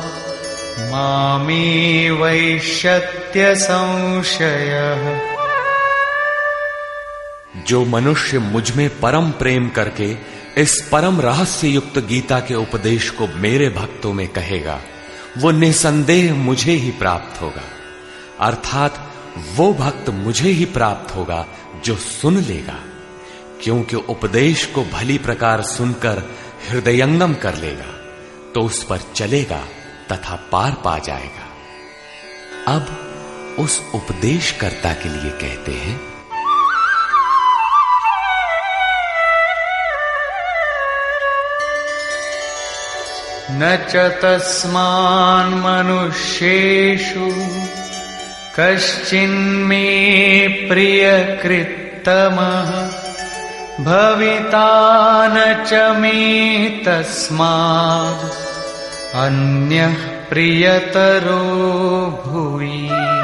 Speaker 2: मामे वैष्यत्य संशयः।
Speaker 1: जो मनुष्य मुझ में परम प्रेम करके इस परम रहस्य युक्त गीता के उपदेश को मेरे भक्तों में कहेगा, वो निसंदेह मुझे ही प्राप्त होगा। अर्थात वो भक्त मुझे ही प्राप्त होगा जो सुन लेगा, क्योंकि उपदेश को भली प्रकार सुनकर हृदयंगम कर लेगा तो उस पर चलेगा तथा पार पा जाएगा। अब उस उपदेशकर्ता के लिए कहते हैं।
Speaker 2: न च तस्मान् मनुष्येषु कश्चिन्मे प्रियकृत्तमः भविता न च मे तस्माद् अन्यः प्रियतरो भुवि।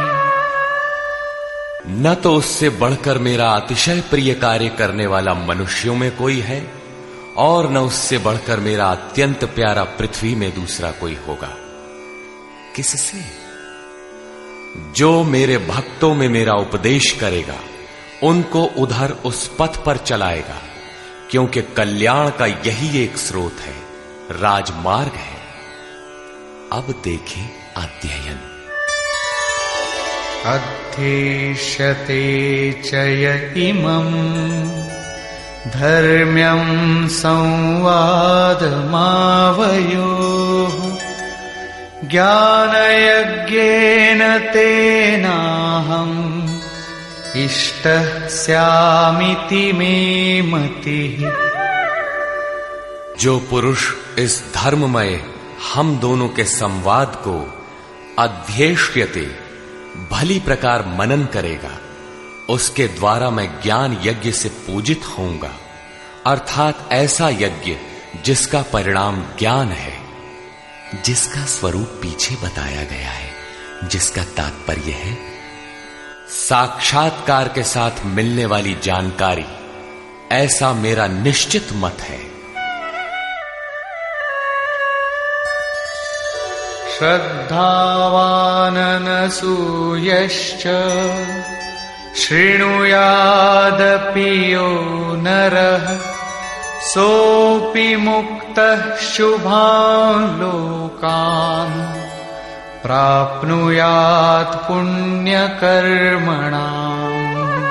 Speaker 1: न तो उससे बढ़कर मेरा अतिशय प्रिय कार्य करने वाला मनुष्यों में कोई है, और न उससे बढ़कर मेरा अत्यंत प्यारा पृथ्वी में दूसरा कोई होगा। किससे? जो मेरे भक्तों में मेरा उपदेश करेगा, उनको उधर उस पथ पर चलाएगा, क्योंकि कल्याण का यही एक स्रोत है, राजमार्ग है। अब देखें अध्ययन।
Speaker 2: अध्येष्यते च य इमम् धर्म्यं संवादमावयोः ज्ञानयज्ञेन तेनाहम् इष्टः स्यामिति मे मतिः।
Speaker 1: जो पुरुष इस धर्ममय हम दोनों के संवाद को अध्येष्यते भली प्रकार मनन करेगा, उसके द्वारा मैं ज्ञान यज्ञ से पूजित होऊंगा, अर्थात ऐसा यज्ञ जिसका परिणाम ज्ञान है, जिसका स्वरूप पीछे बताया गया है, जिसका तात्पर्य है साक्षात्कार के साथ मिलने वाली जानकारी। ऐसा मेरा निश्चित मत है।
Speaker 2: श्रद्धावाननसूयश्च शृणुयादपि यो नरः सोऽपि मुक्तः शुभान् लोकान् प्राप्नुयात् पुण्यकर्मणाम्।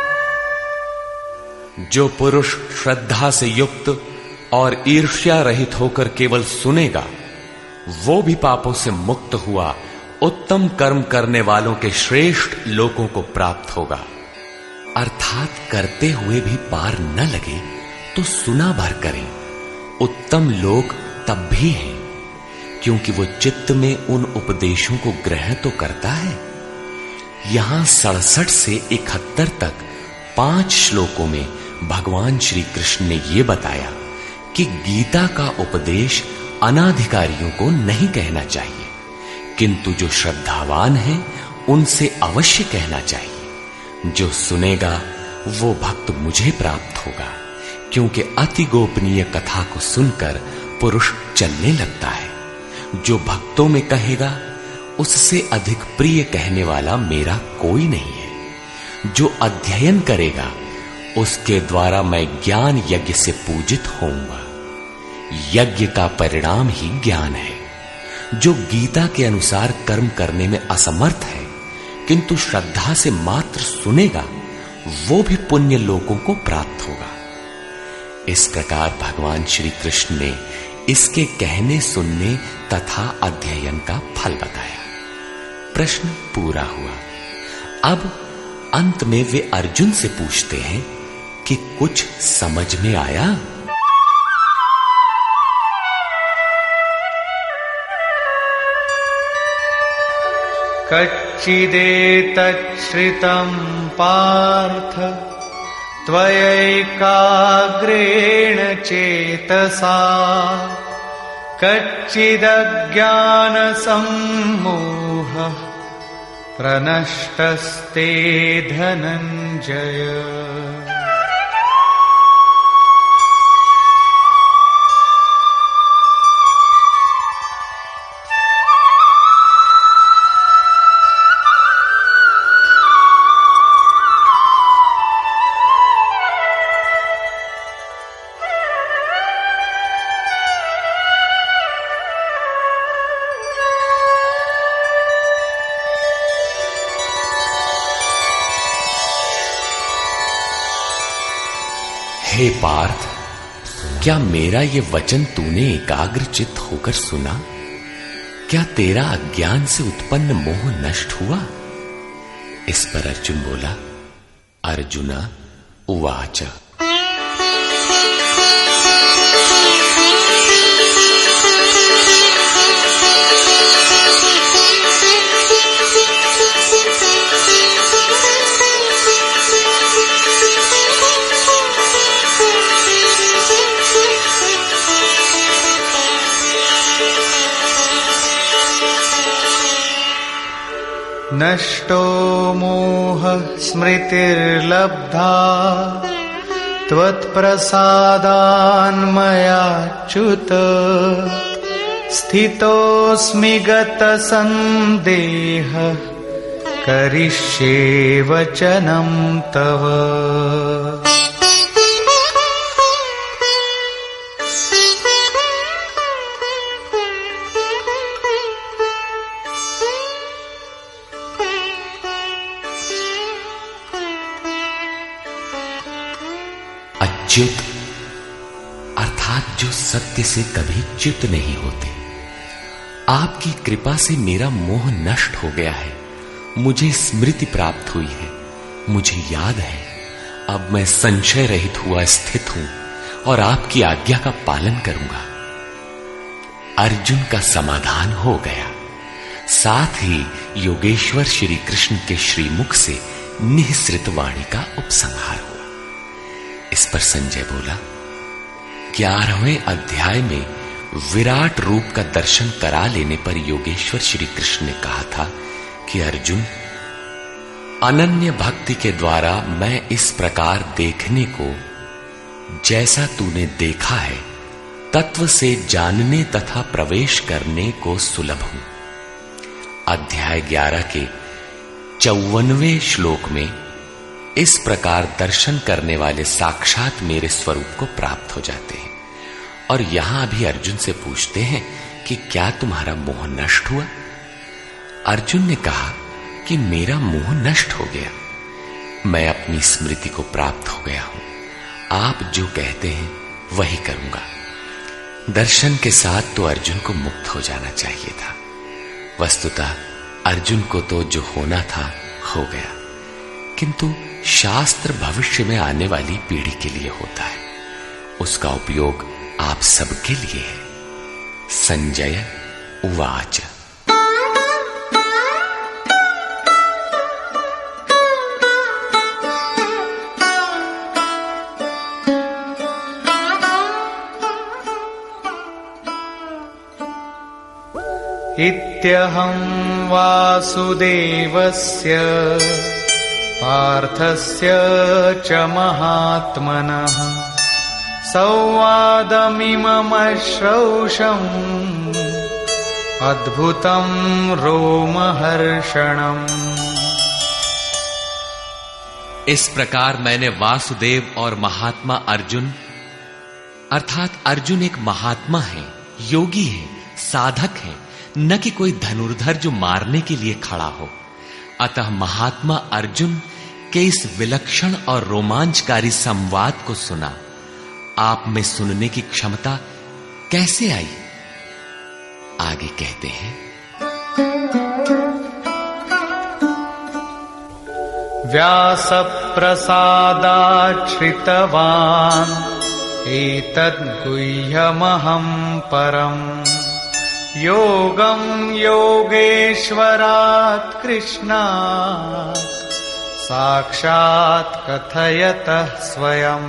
Speaker 1: जो पुरुष श्रद्धा से युक्त और ईर्ष्या रहित होकर केवल सुनेगा, वो भी पापों से मुक्त हुआ उत्तम कर्म करने वालों के श्रेष्ठ लोकों को प्राप्त होगा। अर्थात करते हुए भी पार न लगे तो सुना भर करें। उत्तम लोक तब भी हैं क्योंकि वो चित्त में उन उपदेशों को ग्रहण तो करता है। यहां सड़सठ से इकहत्तर तक पांच श्लोकों में भगवान श्री कृष्ण ने यह बताया कि गीता का उपदेश अनाधिकारियों को नहीं कहना चाहिए, किंतु जो श्रद्धावान हैं उनसे अवश्य कहना चाहिए। जो सुनेगा वो भक्त मुझे प्राप्त होगा, क्योंकि अति गोपनीय कथा को सुनकर पुरुष चलने लगता है। जो भक्तों में कहेगा उससे अधिक प्रिय कहने वाला मेरा कोई नहीं है। जो अध्ययन करेगा उसके द्वारा मैं ज्ञान यज्ञ से पूजित होऊंगा। यज्ञ का परिणाम ही ज्ञान है। जो गीता के अनुसार कर्म करने में असमर्थ है किंतु श्रद्धा से मात्र सुनेगा, वो भी पुण्य लोकों को प्राप्त होगा। इस प्रकार भगवान श्री कृष्ण ने इसके कहने सुनने तथा अध्ययन का फल बताया। प्रश्न पूरा हुआ। अब अंत में वे अर्जुन से पूछते हैं कि कुछ समझ में आया?
Speaker 2: कच्चिदेतच्छ्रितं पार्थ त्वयैकाग्रेण चेतसा कच्चिदज्ञानसम्मोहः प्रनष्टस्ते धनञ्जय।
Speaker 1: हे पार्थ, क्या मेरा ये वचन तूने एकाग्रचित्त होकर सुना? क्या तेरा अज्ञान से उत्पन्न मोह नष्ट हुआ? इस पर अर्जुन बोला, अर्जुना उवाच
Speaker 2: नष्टो मोहः स्मृतिर्लब्धा त्वत्प्रसादान्मयाच्युत स्थितोऽस्मि गतसन्देहः करिष्ये वचनं तव।
Speaker 1: च्युत अर्थात जो सत्य से कभी च्युत नहीं होते, आपकी कृपा से मेरा मोह नष्ट हो गया है, मुझे स्मृति प्राप्त हुई है, मुझे याद है, अब मैं संशय रहित हुआ स्थित हूं और आपकी आज्ञा का पालन करूंगा। अर्जुन का समाधान हो गया। साथ ही योगेश्वर श्री कृष्ण के श्रीमुख से निःसृत वाणी का उपसंहार हुआ। इस पर संजय बोला, ग्यारहवें अध्याय में विराट रूप का दर्शन करा लेने पर योगेश्वर श्री कृष्ण ने कहा था कि अर्जुन, अनन्य भक्ति के द्वारा मैं इस प्रकार देखने को, जैसा तूने देखा है, तत्व से जानने तथा प्रवेश करने को सुलभ हूं। अध्याय ग्यारह के चौवनवें श्लोक में इस प्रकार दर्शन करने वाले साक्षात मेरे स्वरूप को प्राप्त हो जाते हैं। और यहां भी अर्जुन से पूछते हैं कि क्या तुम्हारा मोह नष्ट हुआ? अर्जुन ने कहा कि मेरा मोह नष्ट हो गया, मैं अपनी स्मृति को प्राप्त हो गया हूं, आप जो कहते हैं वही करूंगा। दर्शन के साथ तो अर्जुन को मुक्त हो जाना चाहिए था। वस्तुतः अर्जुन को तो जो होना था हो गया, किंतु शास्त्र भविष्य में आने वाली पीढ़ी के लिए होता है, उसका उपयोग आप सबके लिए है। संजय उवाच।
Speaker 2: इत्यहं वासुदेवस्य पार्थस्य च महात्मनः संवादमिममश्रौषम् अद्भुतं रोमहर्षणम्।
Speaker 1: इस प्रकार मैंने वासुदेव और महात्मा अर्जुन, अर्थात अर्जुन एक महात्मा है, योगी है, साधक है, न कि कोई धनुर्धर जो मारने के लिए खड़ा हो। अतः महात्मा अर्जुन के इस विलक्षण और रोमांचकारी संवाद को सुना। आप में सुनने की क्षमता कैसे आई? आगे कहते हैं,
Speaker 2: व्यासप्रसादाच्छ्रितवान् एतद्गुह्यमहं परम् योगं योगेश्वरात् कृष्णात् साक्षात् कथयतः स्वयं।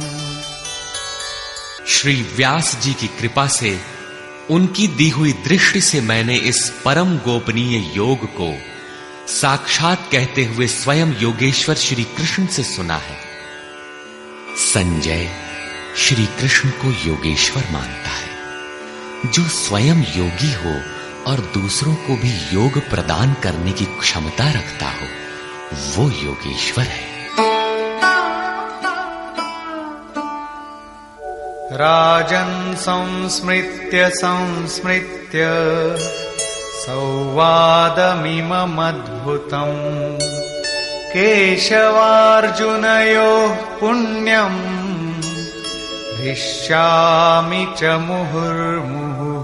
Speaker 1: श्री व्यास जी की कृपा से, उनकी दी हुई दृष्टि से मैंने इस परम गोपनीय योग को साक्षात कहते हुए स्वयं योगेश्वर श्री कृष्ण से सुना है। संजय श्री कृष्ण को योगेश्वर मानता है। जो स्वयं योगी हो और दूसरों को भी योग प्रदान करने की क्षमता रखता हो, वो योगेश्वर है।
Speaker 2: राजन् संस्मृत्य संस्मृत्य संवादमिममद्भुतम् केशवार्जुनयोः पुण्यम् हृष्यामि च मुहुर्मुहुः।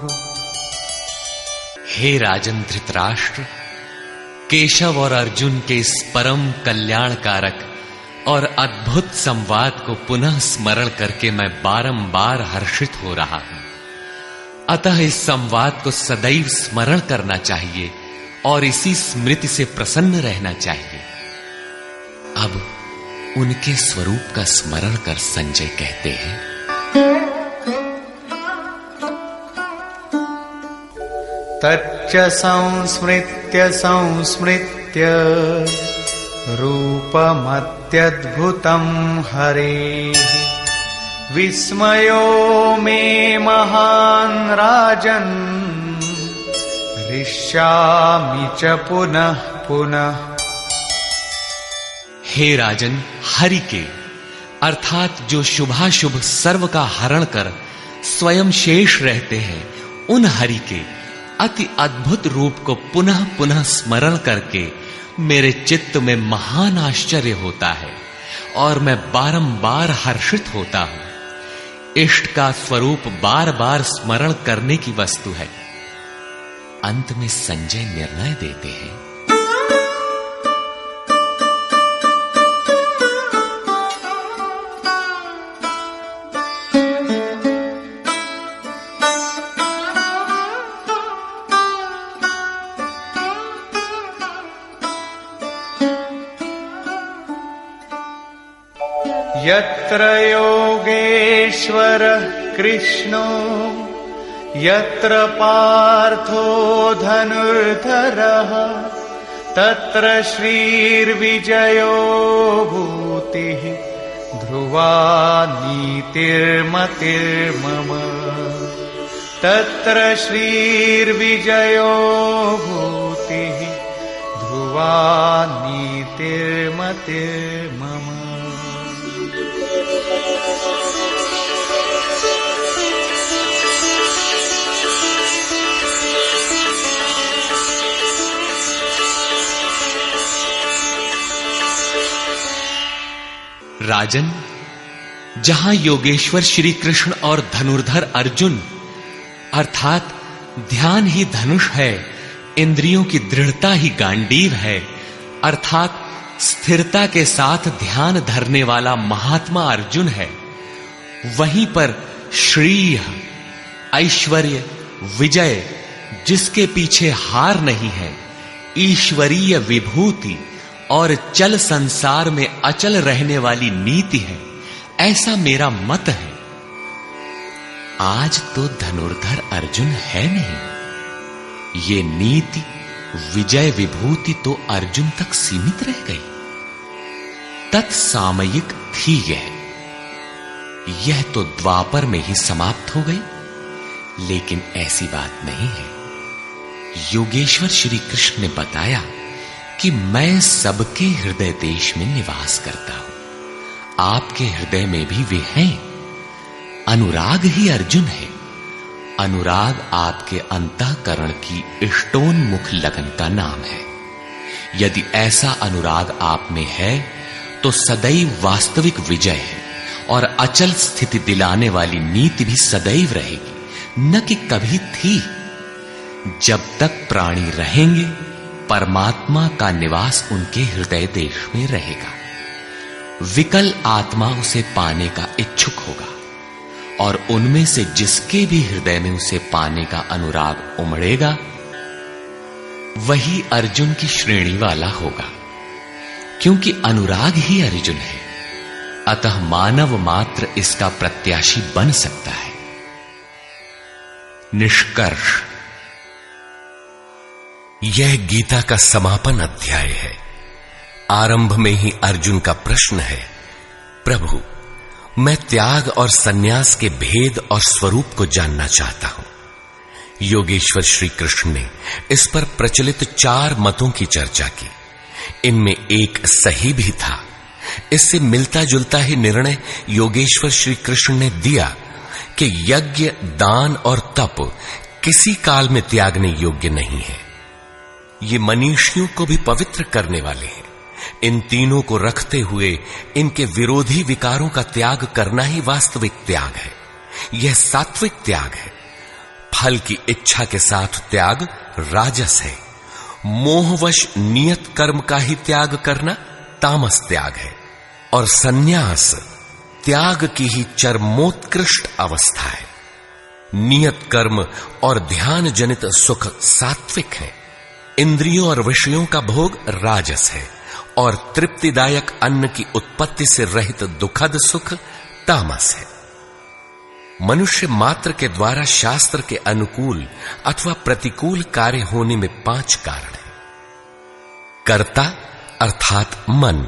Speaker 1: हे राजन धृतराष्ट्र, केशव और अर्जुन के इस परम कल्याणकारक और अद्भुत संवाद को पुनः स्मरण करके मैं बारंबार हर्षित हो रहा हूं। अतः इस संवाद को सदैव स्मरण करना चाहिए और इसी स्मृति से प्रसन्न रहना चाहिए। अब उनके स्वरूप का स्मरण कर संजय कहते हैं,
Speaker 2: तच्च संस्मृत्य संस्मृत्य रूपमत्यद्भुतं हरेः विस्मयो मे महान् राजन् हृष्यामि च पुनः पुनः।
Speaker 1: हे राजन, हरि के अर्थात जो शुभाशुभ सर्व का हरण कर स्वयं शेष रहते हैं, उन हरि के अति अद्भुत रूप को पुनः पुनः स्मरण करके मेरे चित्त में महान आश्चर्य होता है और मैं बारंबार हर्षित होता हूं। इष्ट का स्वरूप बार बार स्मरण करने की वस्तु है। अंत में संजय निर्णय देते हैं।
Speaker 2: यत्र योगेश्वरः कृष्णो यत्र पार्थो धनुर्धरः तत्र श्रीर्विजयो भूतिः ध्रुवा नीतिर्मतिर्मम। तत्र श्रीर्विजयो भूतिः ध्रुवा नीतिर्मतिर्मम।
Speaker 1: राजन, जहां योगेश्वर श्री कृष्ण और धनुर्धर अर्जुन अर्थात ध्यान ही धनुष है, इंद्रियों की दृढ़ता ही गांडीव है, अर्थात स्थिरता के साथ ध्यान धरने वाला महात्मा अर्जुन है, वहीं पर श्री ऐश्वर्य विजय जिसके पीछे हार नहीं है, ईश्वरीय विभूति और चल संसार में अचल रहने वाली नीति है, ऐसा मेरा मत है। आज तो धनुर्धर अर्जुन है नहीं, ये नीति विजय विभूति तो अर्जुन तक सीमित रह गई, तत्सामयिक थी यह यह तो द्वापर में ही समाप्त हो गई। लेकिन ऐसी बात नहीं है। योगेश्वर श्री कृष्ण ने बताया कि मैं सबके हृदय देश में निवास करता हूं, आपके हृदय में भी वे हैं। अनुराग ही अर्जुन है। अनुराग आपके अंतःकरण की इष्टोन्मुख लगन का नाम है। यदि ऐसा अनुराग आप में है तो सदैव वास्तविक विजय है और अचल स्थिति दिलाने वाली नीति भी सदैव रहेगी, न कि कभी थी। जब तक प्राणी रहेंगे परमात्मा का निवास उनके हृदय देश में रहेगा। विकल आत्मा उसे पाने का इच्छुक होगा और उनमें से जिसके भी हृदय में उसे पाने का अनुराग उमड़ेगा वही अर्जुन की श्रेणी वाला होगा, क्योंकि अनुराग ही अर्जुन है। अतः मानव मात्र इसका प्रत्याशी बन सकता है। निष्कर्ष, यह गीता का समापन अध्याय है। आरंभ में ही अर्जुन का प्रश्न है, प्रभु मैं त्याग और सन्यास के भेद और स्वरूप को जानना चाहता हूं। योगेश्वर श्री कृष्ण ने इस पर प्रचलित चार मतों की चर्चा की। इनमें एक सही भी था। इससे मिलता जुलता ही निर्णय योगेश्वर श्री कृष्ण ने दिया कि यज्ञ, दान और तप किसी काल में त्यागने योग्य नहीं है। ये मनीषियों को भी पवित्र करने वाले हैं। इन तीनों को रखते हुए इनके विरोधी विकारों का त्याग करना ही वास्तविक त्याग है। यह सात्विक त्याग है। फल की इच्छा के साथ त्याग राजस है। मोहवश नियत कर्म का ही त्याग करना तामस त्याग है। और सन्यास त्याग की ही चरमोत्कृष्ट अवस्था है। नियत कर्म और ध्यान जनित सुख सात्विक है। इंद्रियों और विषयों का भोग राजस है और तृप्तिदायक अन्न की उत्पत्ति से रहित दुखद सुख तामस है। मनुष्य मात्र के द्वारा शास्त्र के अनुकूल अथवा प्रतिकूल कार्य होने में पांच कारण हैं। कर्ता अर्थात मन,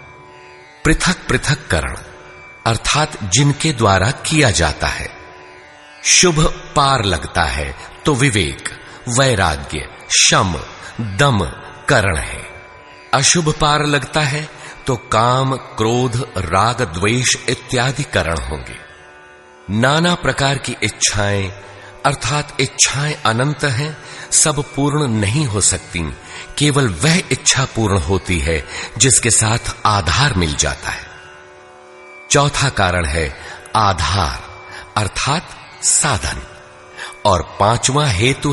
Speaker 1: पृथक पृथक करण अर्थात जिनके द्वारा किया जाता है। शुभ पार लगता है तो विवेक, वैराग्य, शम, दम करण है। अशुभ पार लगता है तो काम, क्रोध, राग, द्वेष इत्यादि करण होंगे। नाना प्रकार की इच्छाएं अर्थात इच्छाएं अनंत हैं, सब पूर्ण नहीं हो सकती। केवल वह इच्छा पूर्ण होती है जिसके साथ आधार मिल जाता है। चौथा कारण है आधार अर्थात साधन और पांचवा हेतु है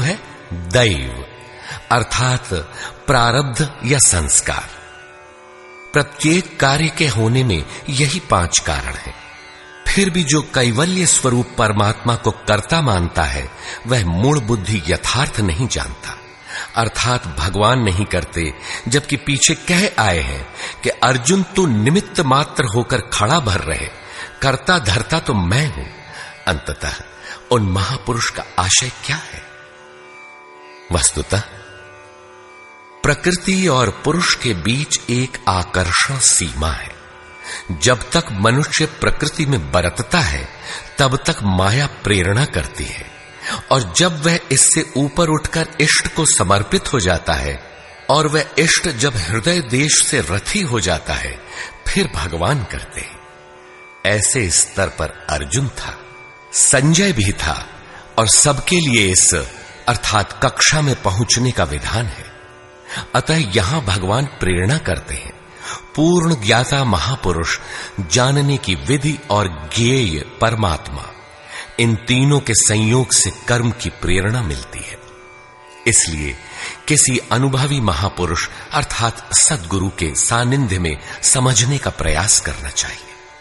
Speaker 1: दैव अर्थात प्रारब्ध या संस्कार। प्रत्येक कार्य के होने में यही पांच कारण हैं। फिर भी जो कैवल्य स्वरूप परमात्मा को कर्ता मानता है वह मूल बुद्धि यथार्थ नहीं जानता, अर्थात भगवान नहीं करते, जबकि पीछे कह आए हैं कि अर्जुन तू निमित्त मात्र होकर खड़ा भर रहे, कर्ता धर्ता तो मैं हूं। अंततः उन महापुरुष का आशय क्या है? वस्तुतः प्रकृति और पुरुष के बीच एक आकर्षण सीमा है। जब तक मनुष्य प्रकृति में बरतता है तब तक माया प्रेरणा करती है, और जब वह इससे ऊपर उठकर इष्ट को समर्पित हो जाता है और वह इष्ट जब हृदय देश से रथी हो जाता है फिर भगवान करते हैं। ऐसे स्तर पर अर्जुन था, संजय भी था, और सबके लिए इस अर्थात कक्षा में पहुंचने का विधान है। अतः यहां भगवान प्रेरणा करते हैं। पूर्ण ज्ञाता महापुरुष, जानने की विधि और ज्ञेय परमात्मा, इन तीनों के संयोग से कर्म की प्रेरणा मिलती है। इसलिए किसी अनुभवी महापुरुष अर्थात सद्गुरु के सानिध्य में समझने का प्रयास करना चाहिए।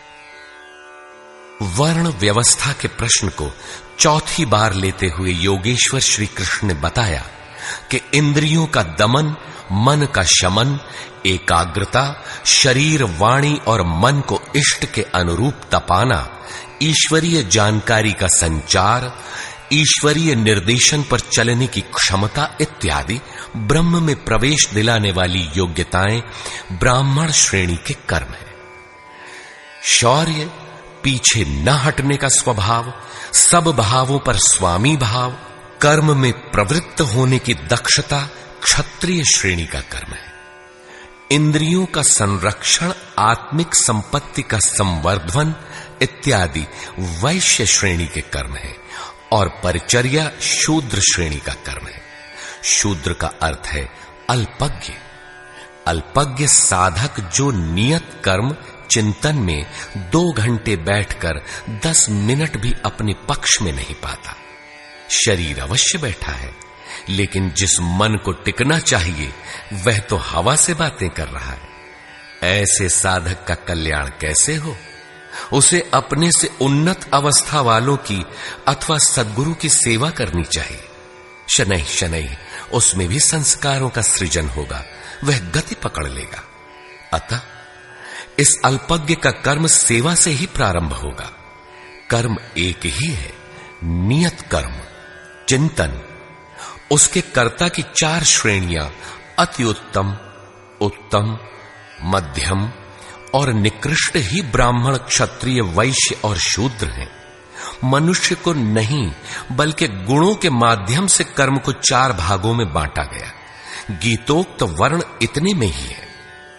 Speaker 1: वर्ण व्यवस्था के प्रश्न को चौथी बार लेते हुए योगेश्वर श्री कृष्ण ने बताया कि इंद्रियों का दमन, मन का शमन, एकाग्रता, शरीर, वाणी और मन को इष्ट के अनुरूप तपाना, ईश्वरीय जानकारी का संचार, ईश्वरीय निर्देशन पर चलने की क्षमता इत्यादि ब्रह्म में प्रवेश दिलाने वाली योग्यताएं ब्राह्मण श्रेणी के कर्म है। शौर्य, पीछे न हटने का स्वभाव, सब भावों पर स्वामी भाव, कर्म में प्रवृत्त होने की दक्षता क्षत्रिय श्रेणी का कर्म है। इंद्रियों का संरक्षण, आत्मिक संपत्ति का संवर्धन इत्यादि वैश्य श्रेणी के कर्म है, और परिचर्या शूद्र श्रेणी का कर्म है। शूद्र का अर्थ है अल्पज्ञ। अल्पज्ञ साधक जो नियत कर्म चिंतन में दो घंटे बैठकर दस मिनट भी अपने पक्ष में नहीं पाता। शरीर अवश्य बैठा है, लेकिन जिस मन को टिकना चाहिए वह तो हवा से बातें कर रहा है। ऐसे साधक का कल्याण कैसे हो? उसे अपने से उन्नत अवस्था वालों की अथवा सद्गुरु की सेवा करनी चाहिए। शनैः शनैः उसमें भी संस्कारों का सृजन होगा, वह गति पकड़ लेगा। अतः इस अल्पज्ञ का कर्म सेवा से ही प्रारंभ होगा। कर्म एक ही है, नियत कर्म, चिंतन। उसके कर्ता की चार श्रेणियां अति उत्तम, उत्तम, मध्यम और निकृष्ट ही ब्राह्मण, क्षत्रिय, वैश्य और शूद्र हैं। मनुष्य को नहीं बल्कि गुणों के माध्यम से कर्म को चार भागों में बांटा गया। गीतोक्त वर्ण इतने में ही है।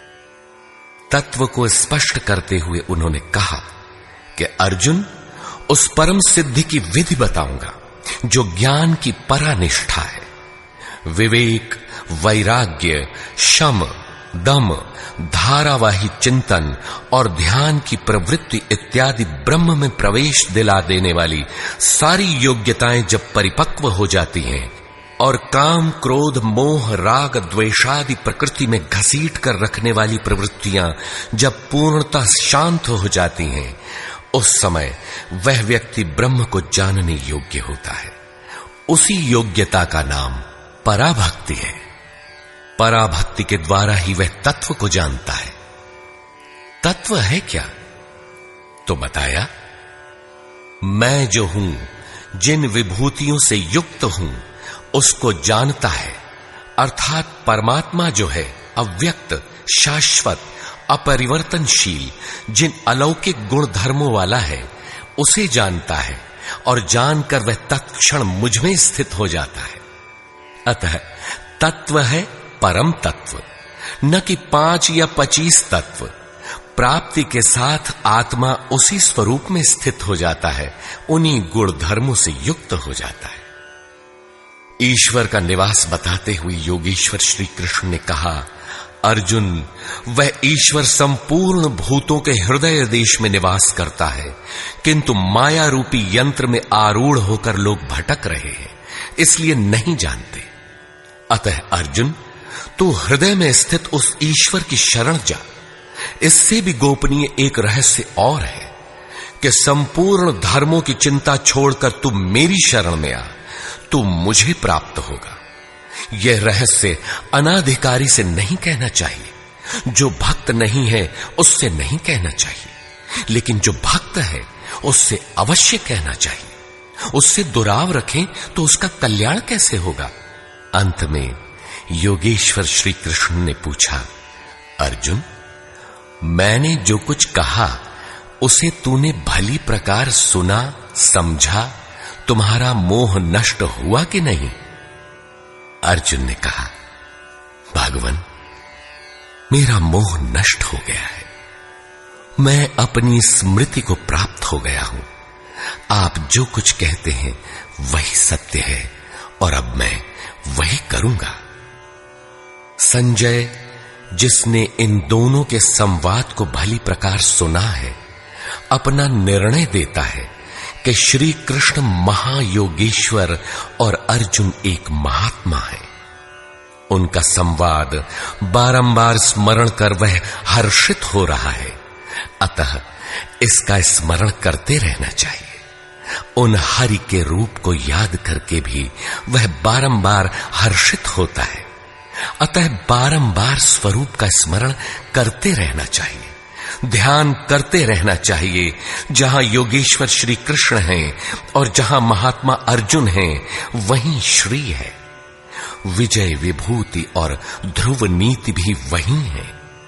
Speaker 1: तत्व को स्पष्ट करते हुए उन्होंने कहा कि अर्जुन, उस परम सिद्धि की विधि बताऊंगा जो ज्ञान की परानिष्ठा है। विवेक, वैराग्य, शम, दम, धारावाही चिंतन और ध्यान की प्रवृत्ति इत्यादि ब्रह्म में प्रवेश दिला देने वाली सारी योग्यताएं जब परिपक्व हो जाती हैं और काम, क्रोध, मोह, राग, द्वेषादि प्रकृति में घसीट कर रखने वाली प्रवृत्तियां जब पूर्णतः शांत हो जाती हैं, उस समय वह व्यक्ति ब्रह्म को जानने योग्य होता है। उसी योग्यता का नाम पराभक्ति है। पराभक्ति के द्वारा ही वह तत्व को जानता है। तत्व है क्या? तो बताया, मैं जो हूं, जिन विभूतियों से युक्त हूं, उसको जानता है। अर्थात परमात्मा जो है अव्यक्त, शाश्वत, अपरिवर्तनशील, जिन अलौकिक गुण धर्मों वाला है, उसे जानता है, और जानकर वह तत्क्षण मुझ में स्थित हो जाता है। अतः तत्व है परम तत्व, न कि पांच या पच्चीस तत्व। प्राप्ति के साथ आत्मा उसी स्वरूप में स्थित हो जाता है, उन्हीं गुण धर्मों से युक्त हो जाता है। ईश्वर का निवास बताते हुए योगेश्वर श्री कृष्ण ने कहा, अर्जुन, वह ईश्वर संपूर्ण भूतों के हृदय देश में निवास करता है, किंतु माया रूपी यंत्र में आरूढ़ होकर लोग भटक रहे हैं, इसलिए नहीं जानते। अतः अर्जुन, तू हृदय में स्थित उस ईश्वर की शरण जा। इससे भी गोपनीय एक रहस्य और है कि संपूर्ण धर्मों की चिंता छोड़कर तू मेरी शरण में आ, तू मुझे प्राप्त होगा। यह रहस्य अनाधिकारी से नहीं कहना चाहिए, जो भक्त नहीं है उससे नहीं कहना चाहिए, लेकिन जो भक्त है उससे अवश्य कहना चाहिए। उससे दुराव रखें तो उसका कल्याण कैसे होगा? अंत में योगेश्वर श्री कृष्ण ने पूछा, अर्जुन, मैंने जो कुछ कहा उसे तूने भली प्रकार सुना, समझा? तुम्हारा मोह नष्ट हुआ कि नहीं? अर्जुन ने कहा, भगवान, मेरा मोह नष्ट हो गया है। मैं अपनी स्मृति को प्राप्त हो गया हूं। आप जो कुछ कहते हैं वही सत्य है और अब मैं वही करूंगा। संजय, जिसने इन दोनों के संवाद को भली प्रकार सुना है, अपना निर्णय देता है कि श्री कृष्ण महायोगेश्वर और अर्जुन एक महात्मा है। उनका संवाद बारंबार स्मरण कर वह हर्षित हो रहा है, अतः इसका स्मरण करते रहना चाहिए। उन हरि के रूप को याद करके भी वह बारंबार हर्षित होता है, अतः बारंबार स्वरूप का स्मरण करते रहना चाहिए। ध्यान करते रहना चाहिए। जहां योगेश्वर श्री कृष्ण हैं और जहां महात्मा अर्जुन हैं, वहीं श्री है। विजय, विभूति और ध्रुव नीति भी वही है।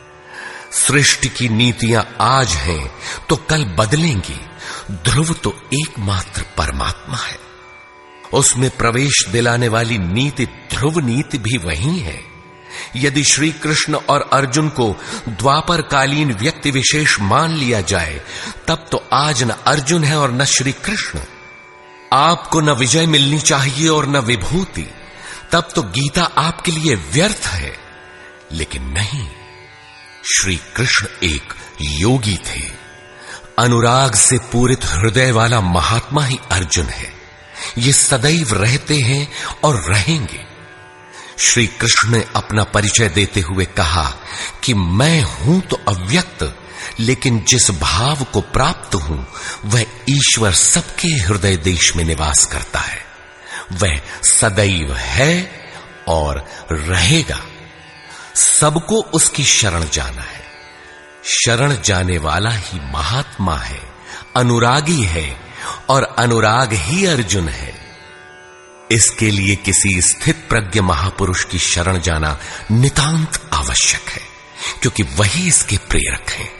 Speaker 1: सृष्टि की नीतियां आज हैं तो कल बदलेंगी। ध्रुव तो एकमात्र परमात्मा है। उसमें प्रवेश दिलाने वाली नीति ध्रुव नीति भी वही है। यदि श्री कृष्ण और अर्जुन को द्वापर कालीन व्यक्ति विशेष मान लिया जाए, तब तो आज न अर्जुन है और न श्री कृष्ण। आपको न विजय मिलनी चाहिए और न विभूति, तब तो गीता आपके लिए व्यर्थ है। लेकिन नहीं, श्री कृष्ण एक योगी थे। अनुराग से पूरित हृदय वाला महात्मा ही अर्जुन है। ये सदैव रहते हैं और रहेंगे। श्री कृष्ण ने अपना परिचय देते हुए कहा कि मैं हूं तो अव्यक्त, लेकिन जिस भाव को प्राप्त हूं वह ईश्वर सबके हृदय देश में निवास करता है। वह सदैव है और रहेगा। सबको उसकी शरण जाना है। शरण जाने वाला ही महात्मा है, अनुरागी है, और अनुराग ही अर्जुन है। इसके लिए किसी स्थित प्रज्ञ महापुरुष की शरण जाना नितांत आवश्यक है, क्योंकि वही इसके प्रेरक हैं।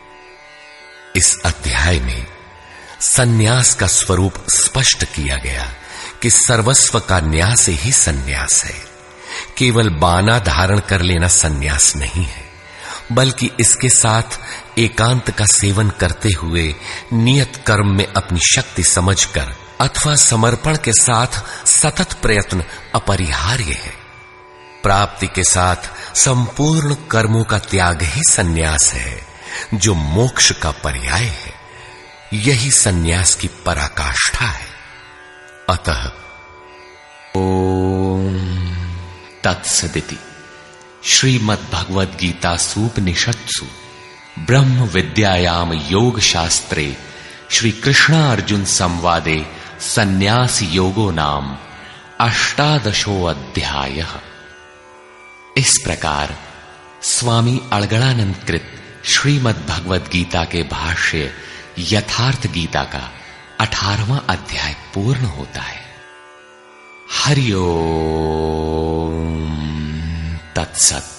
Speaker 1: इस अध्याय में सन्यास का स्वरूप स्पष्ट किया गया कि सर्वस्व का न्यास ही सन्यास है। केवल बाना धारण कर लेना सन्यास नहीं है, बल्कि इसके साथ एकांत का सेवन करते हुए नियत कर्म में अपनी शक्ति समझकर अथवा समर्पण के साथ सतत प्रयत्न अपरिहार्य है। प्राप्ति के साथ संपूर्ण कर्मों का त्याग ही सन्यास है, जो मोक्ष का पर्याय है। यही सन्यास की पराकाष्ठा है। अतः
Speaker 3: ओम तत्सदिति श्रीमद् भगवद गीता सूपनिषत्सु ब्रह्म विद्यायाम योग शास्त्रे श्री कृष्ण अर्जुन संवादे सन्यास योगो नाम अष्टादशो अध्याय। इस प्रकार स्वामी अड़गड़ानंद कृत श्रीमद् भगवद गीता के भाष्य यथार्थ गीता का अठारहवां अध्याय पूर्ण होता है। हरि ओम तत्सत।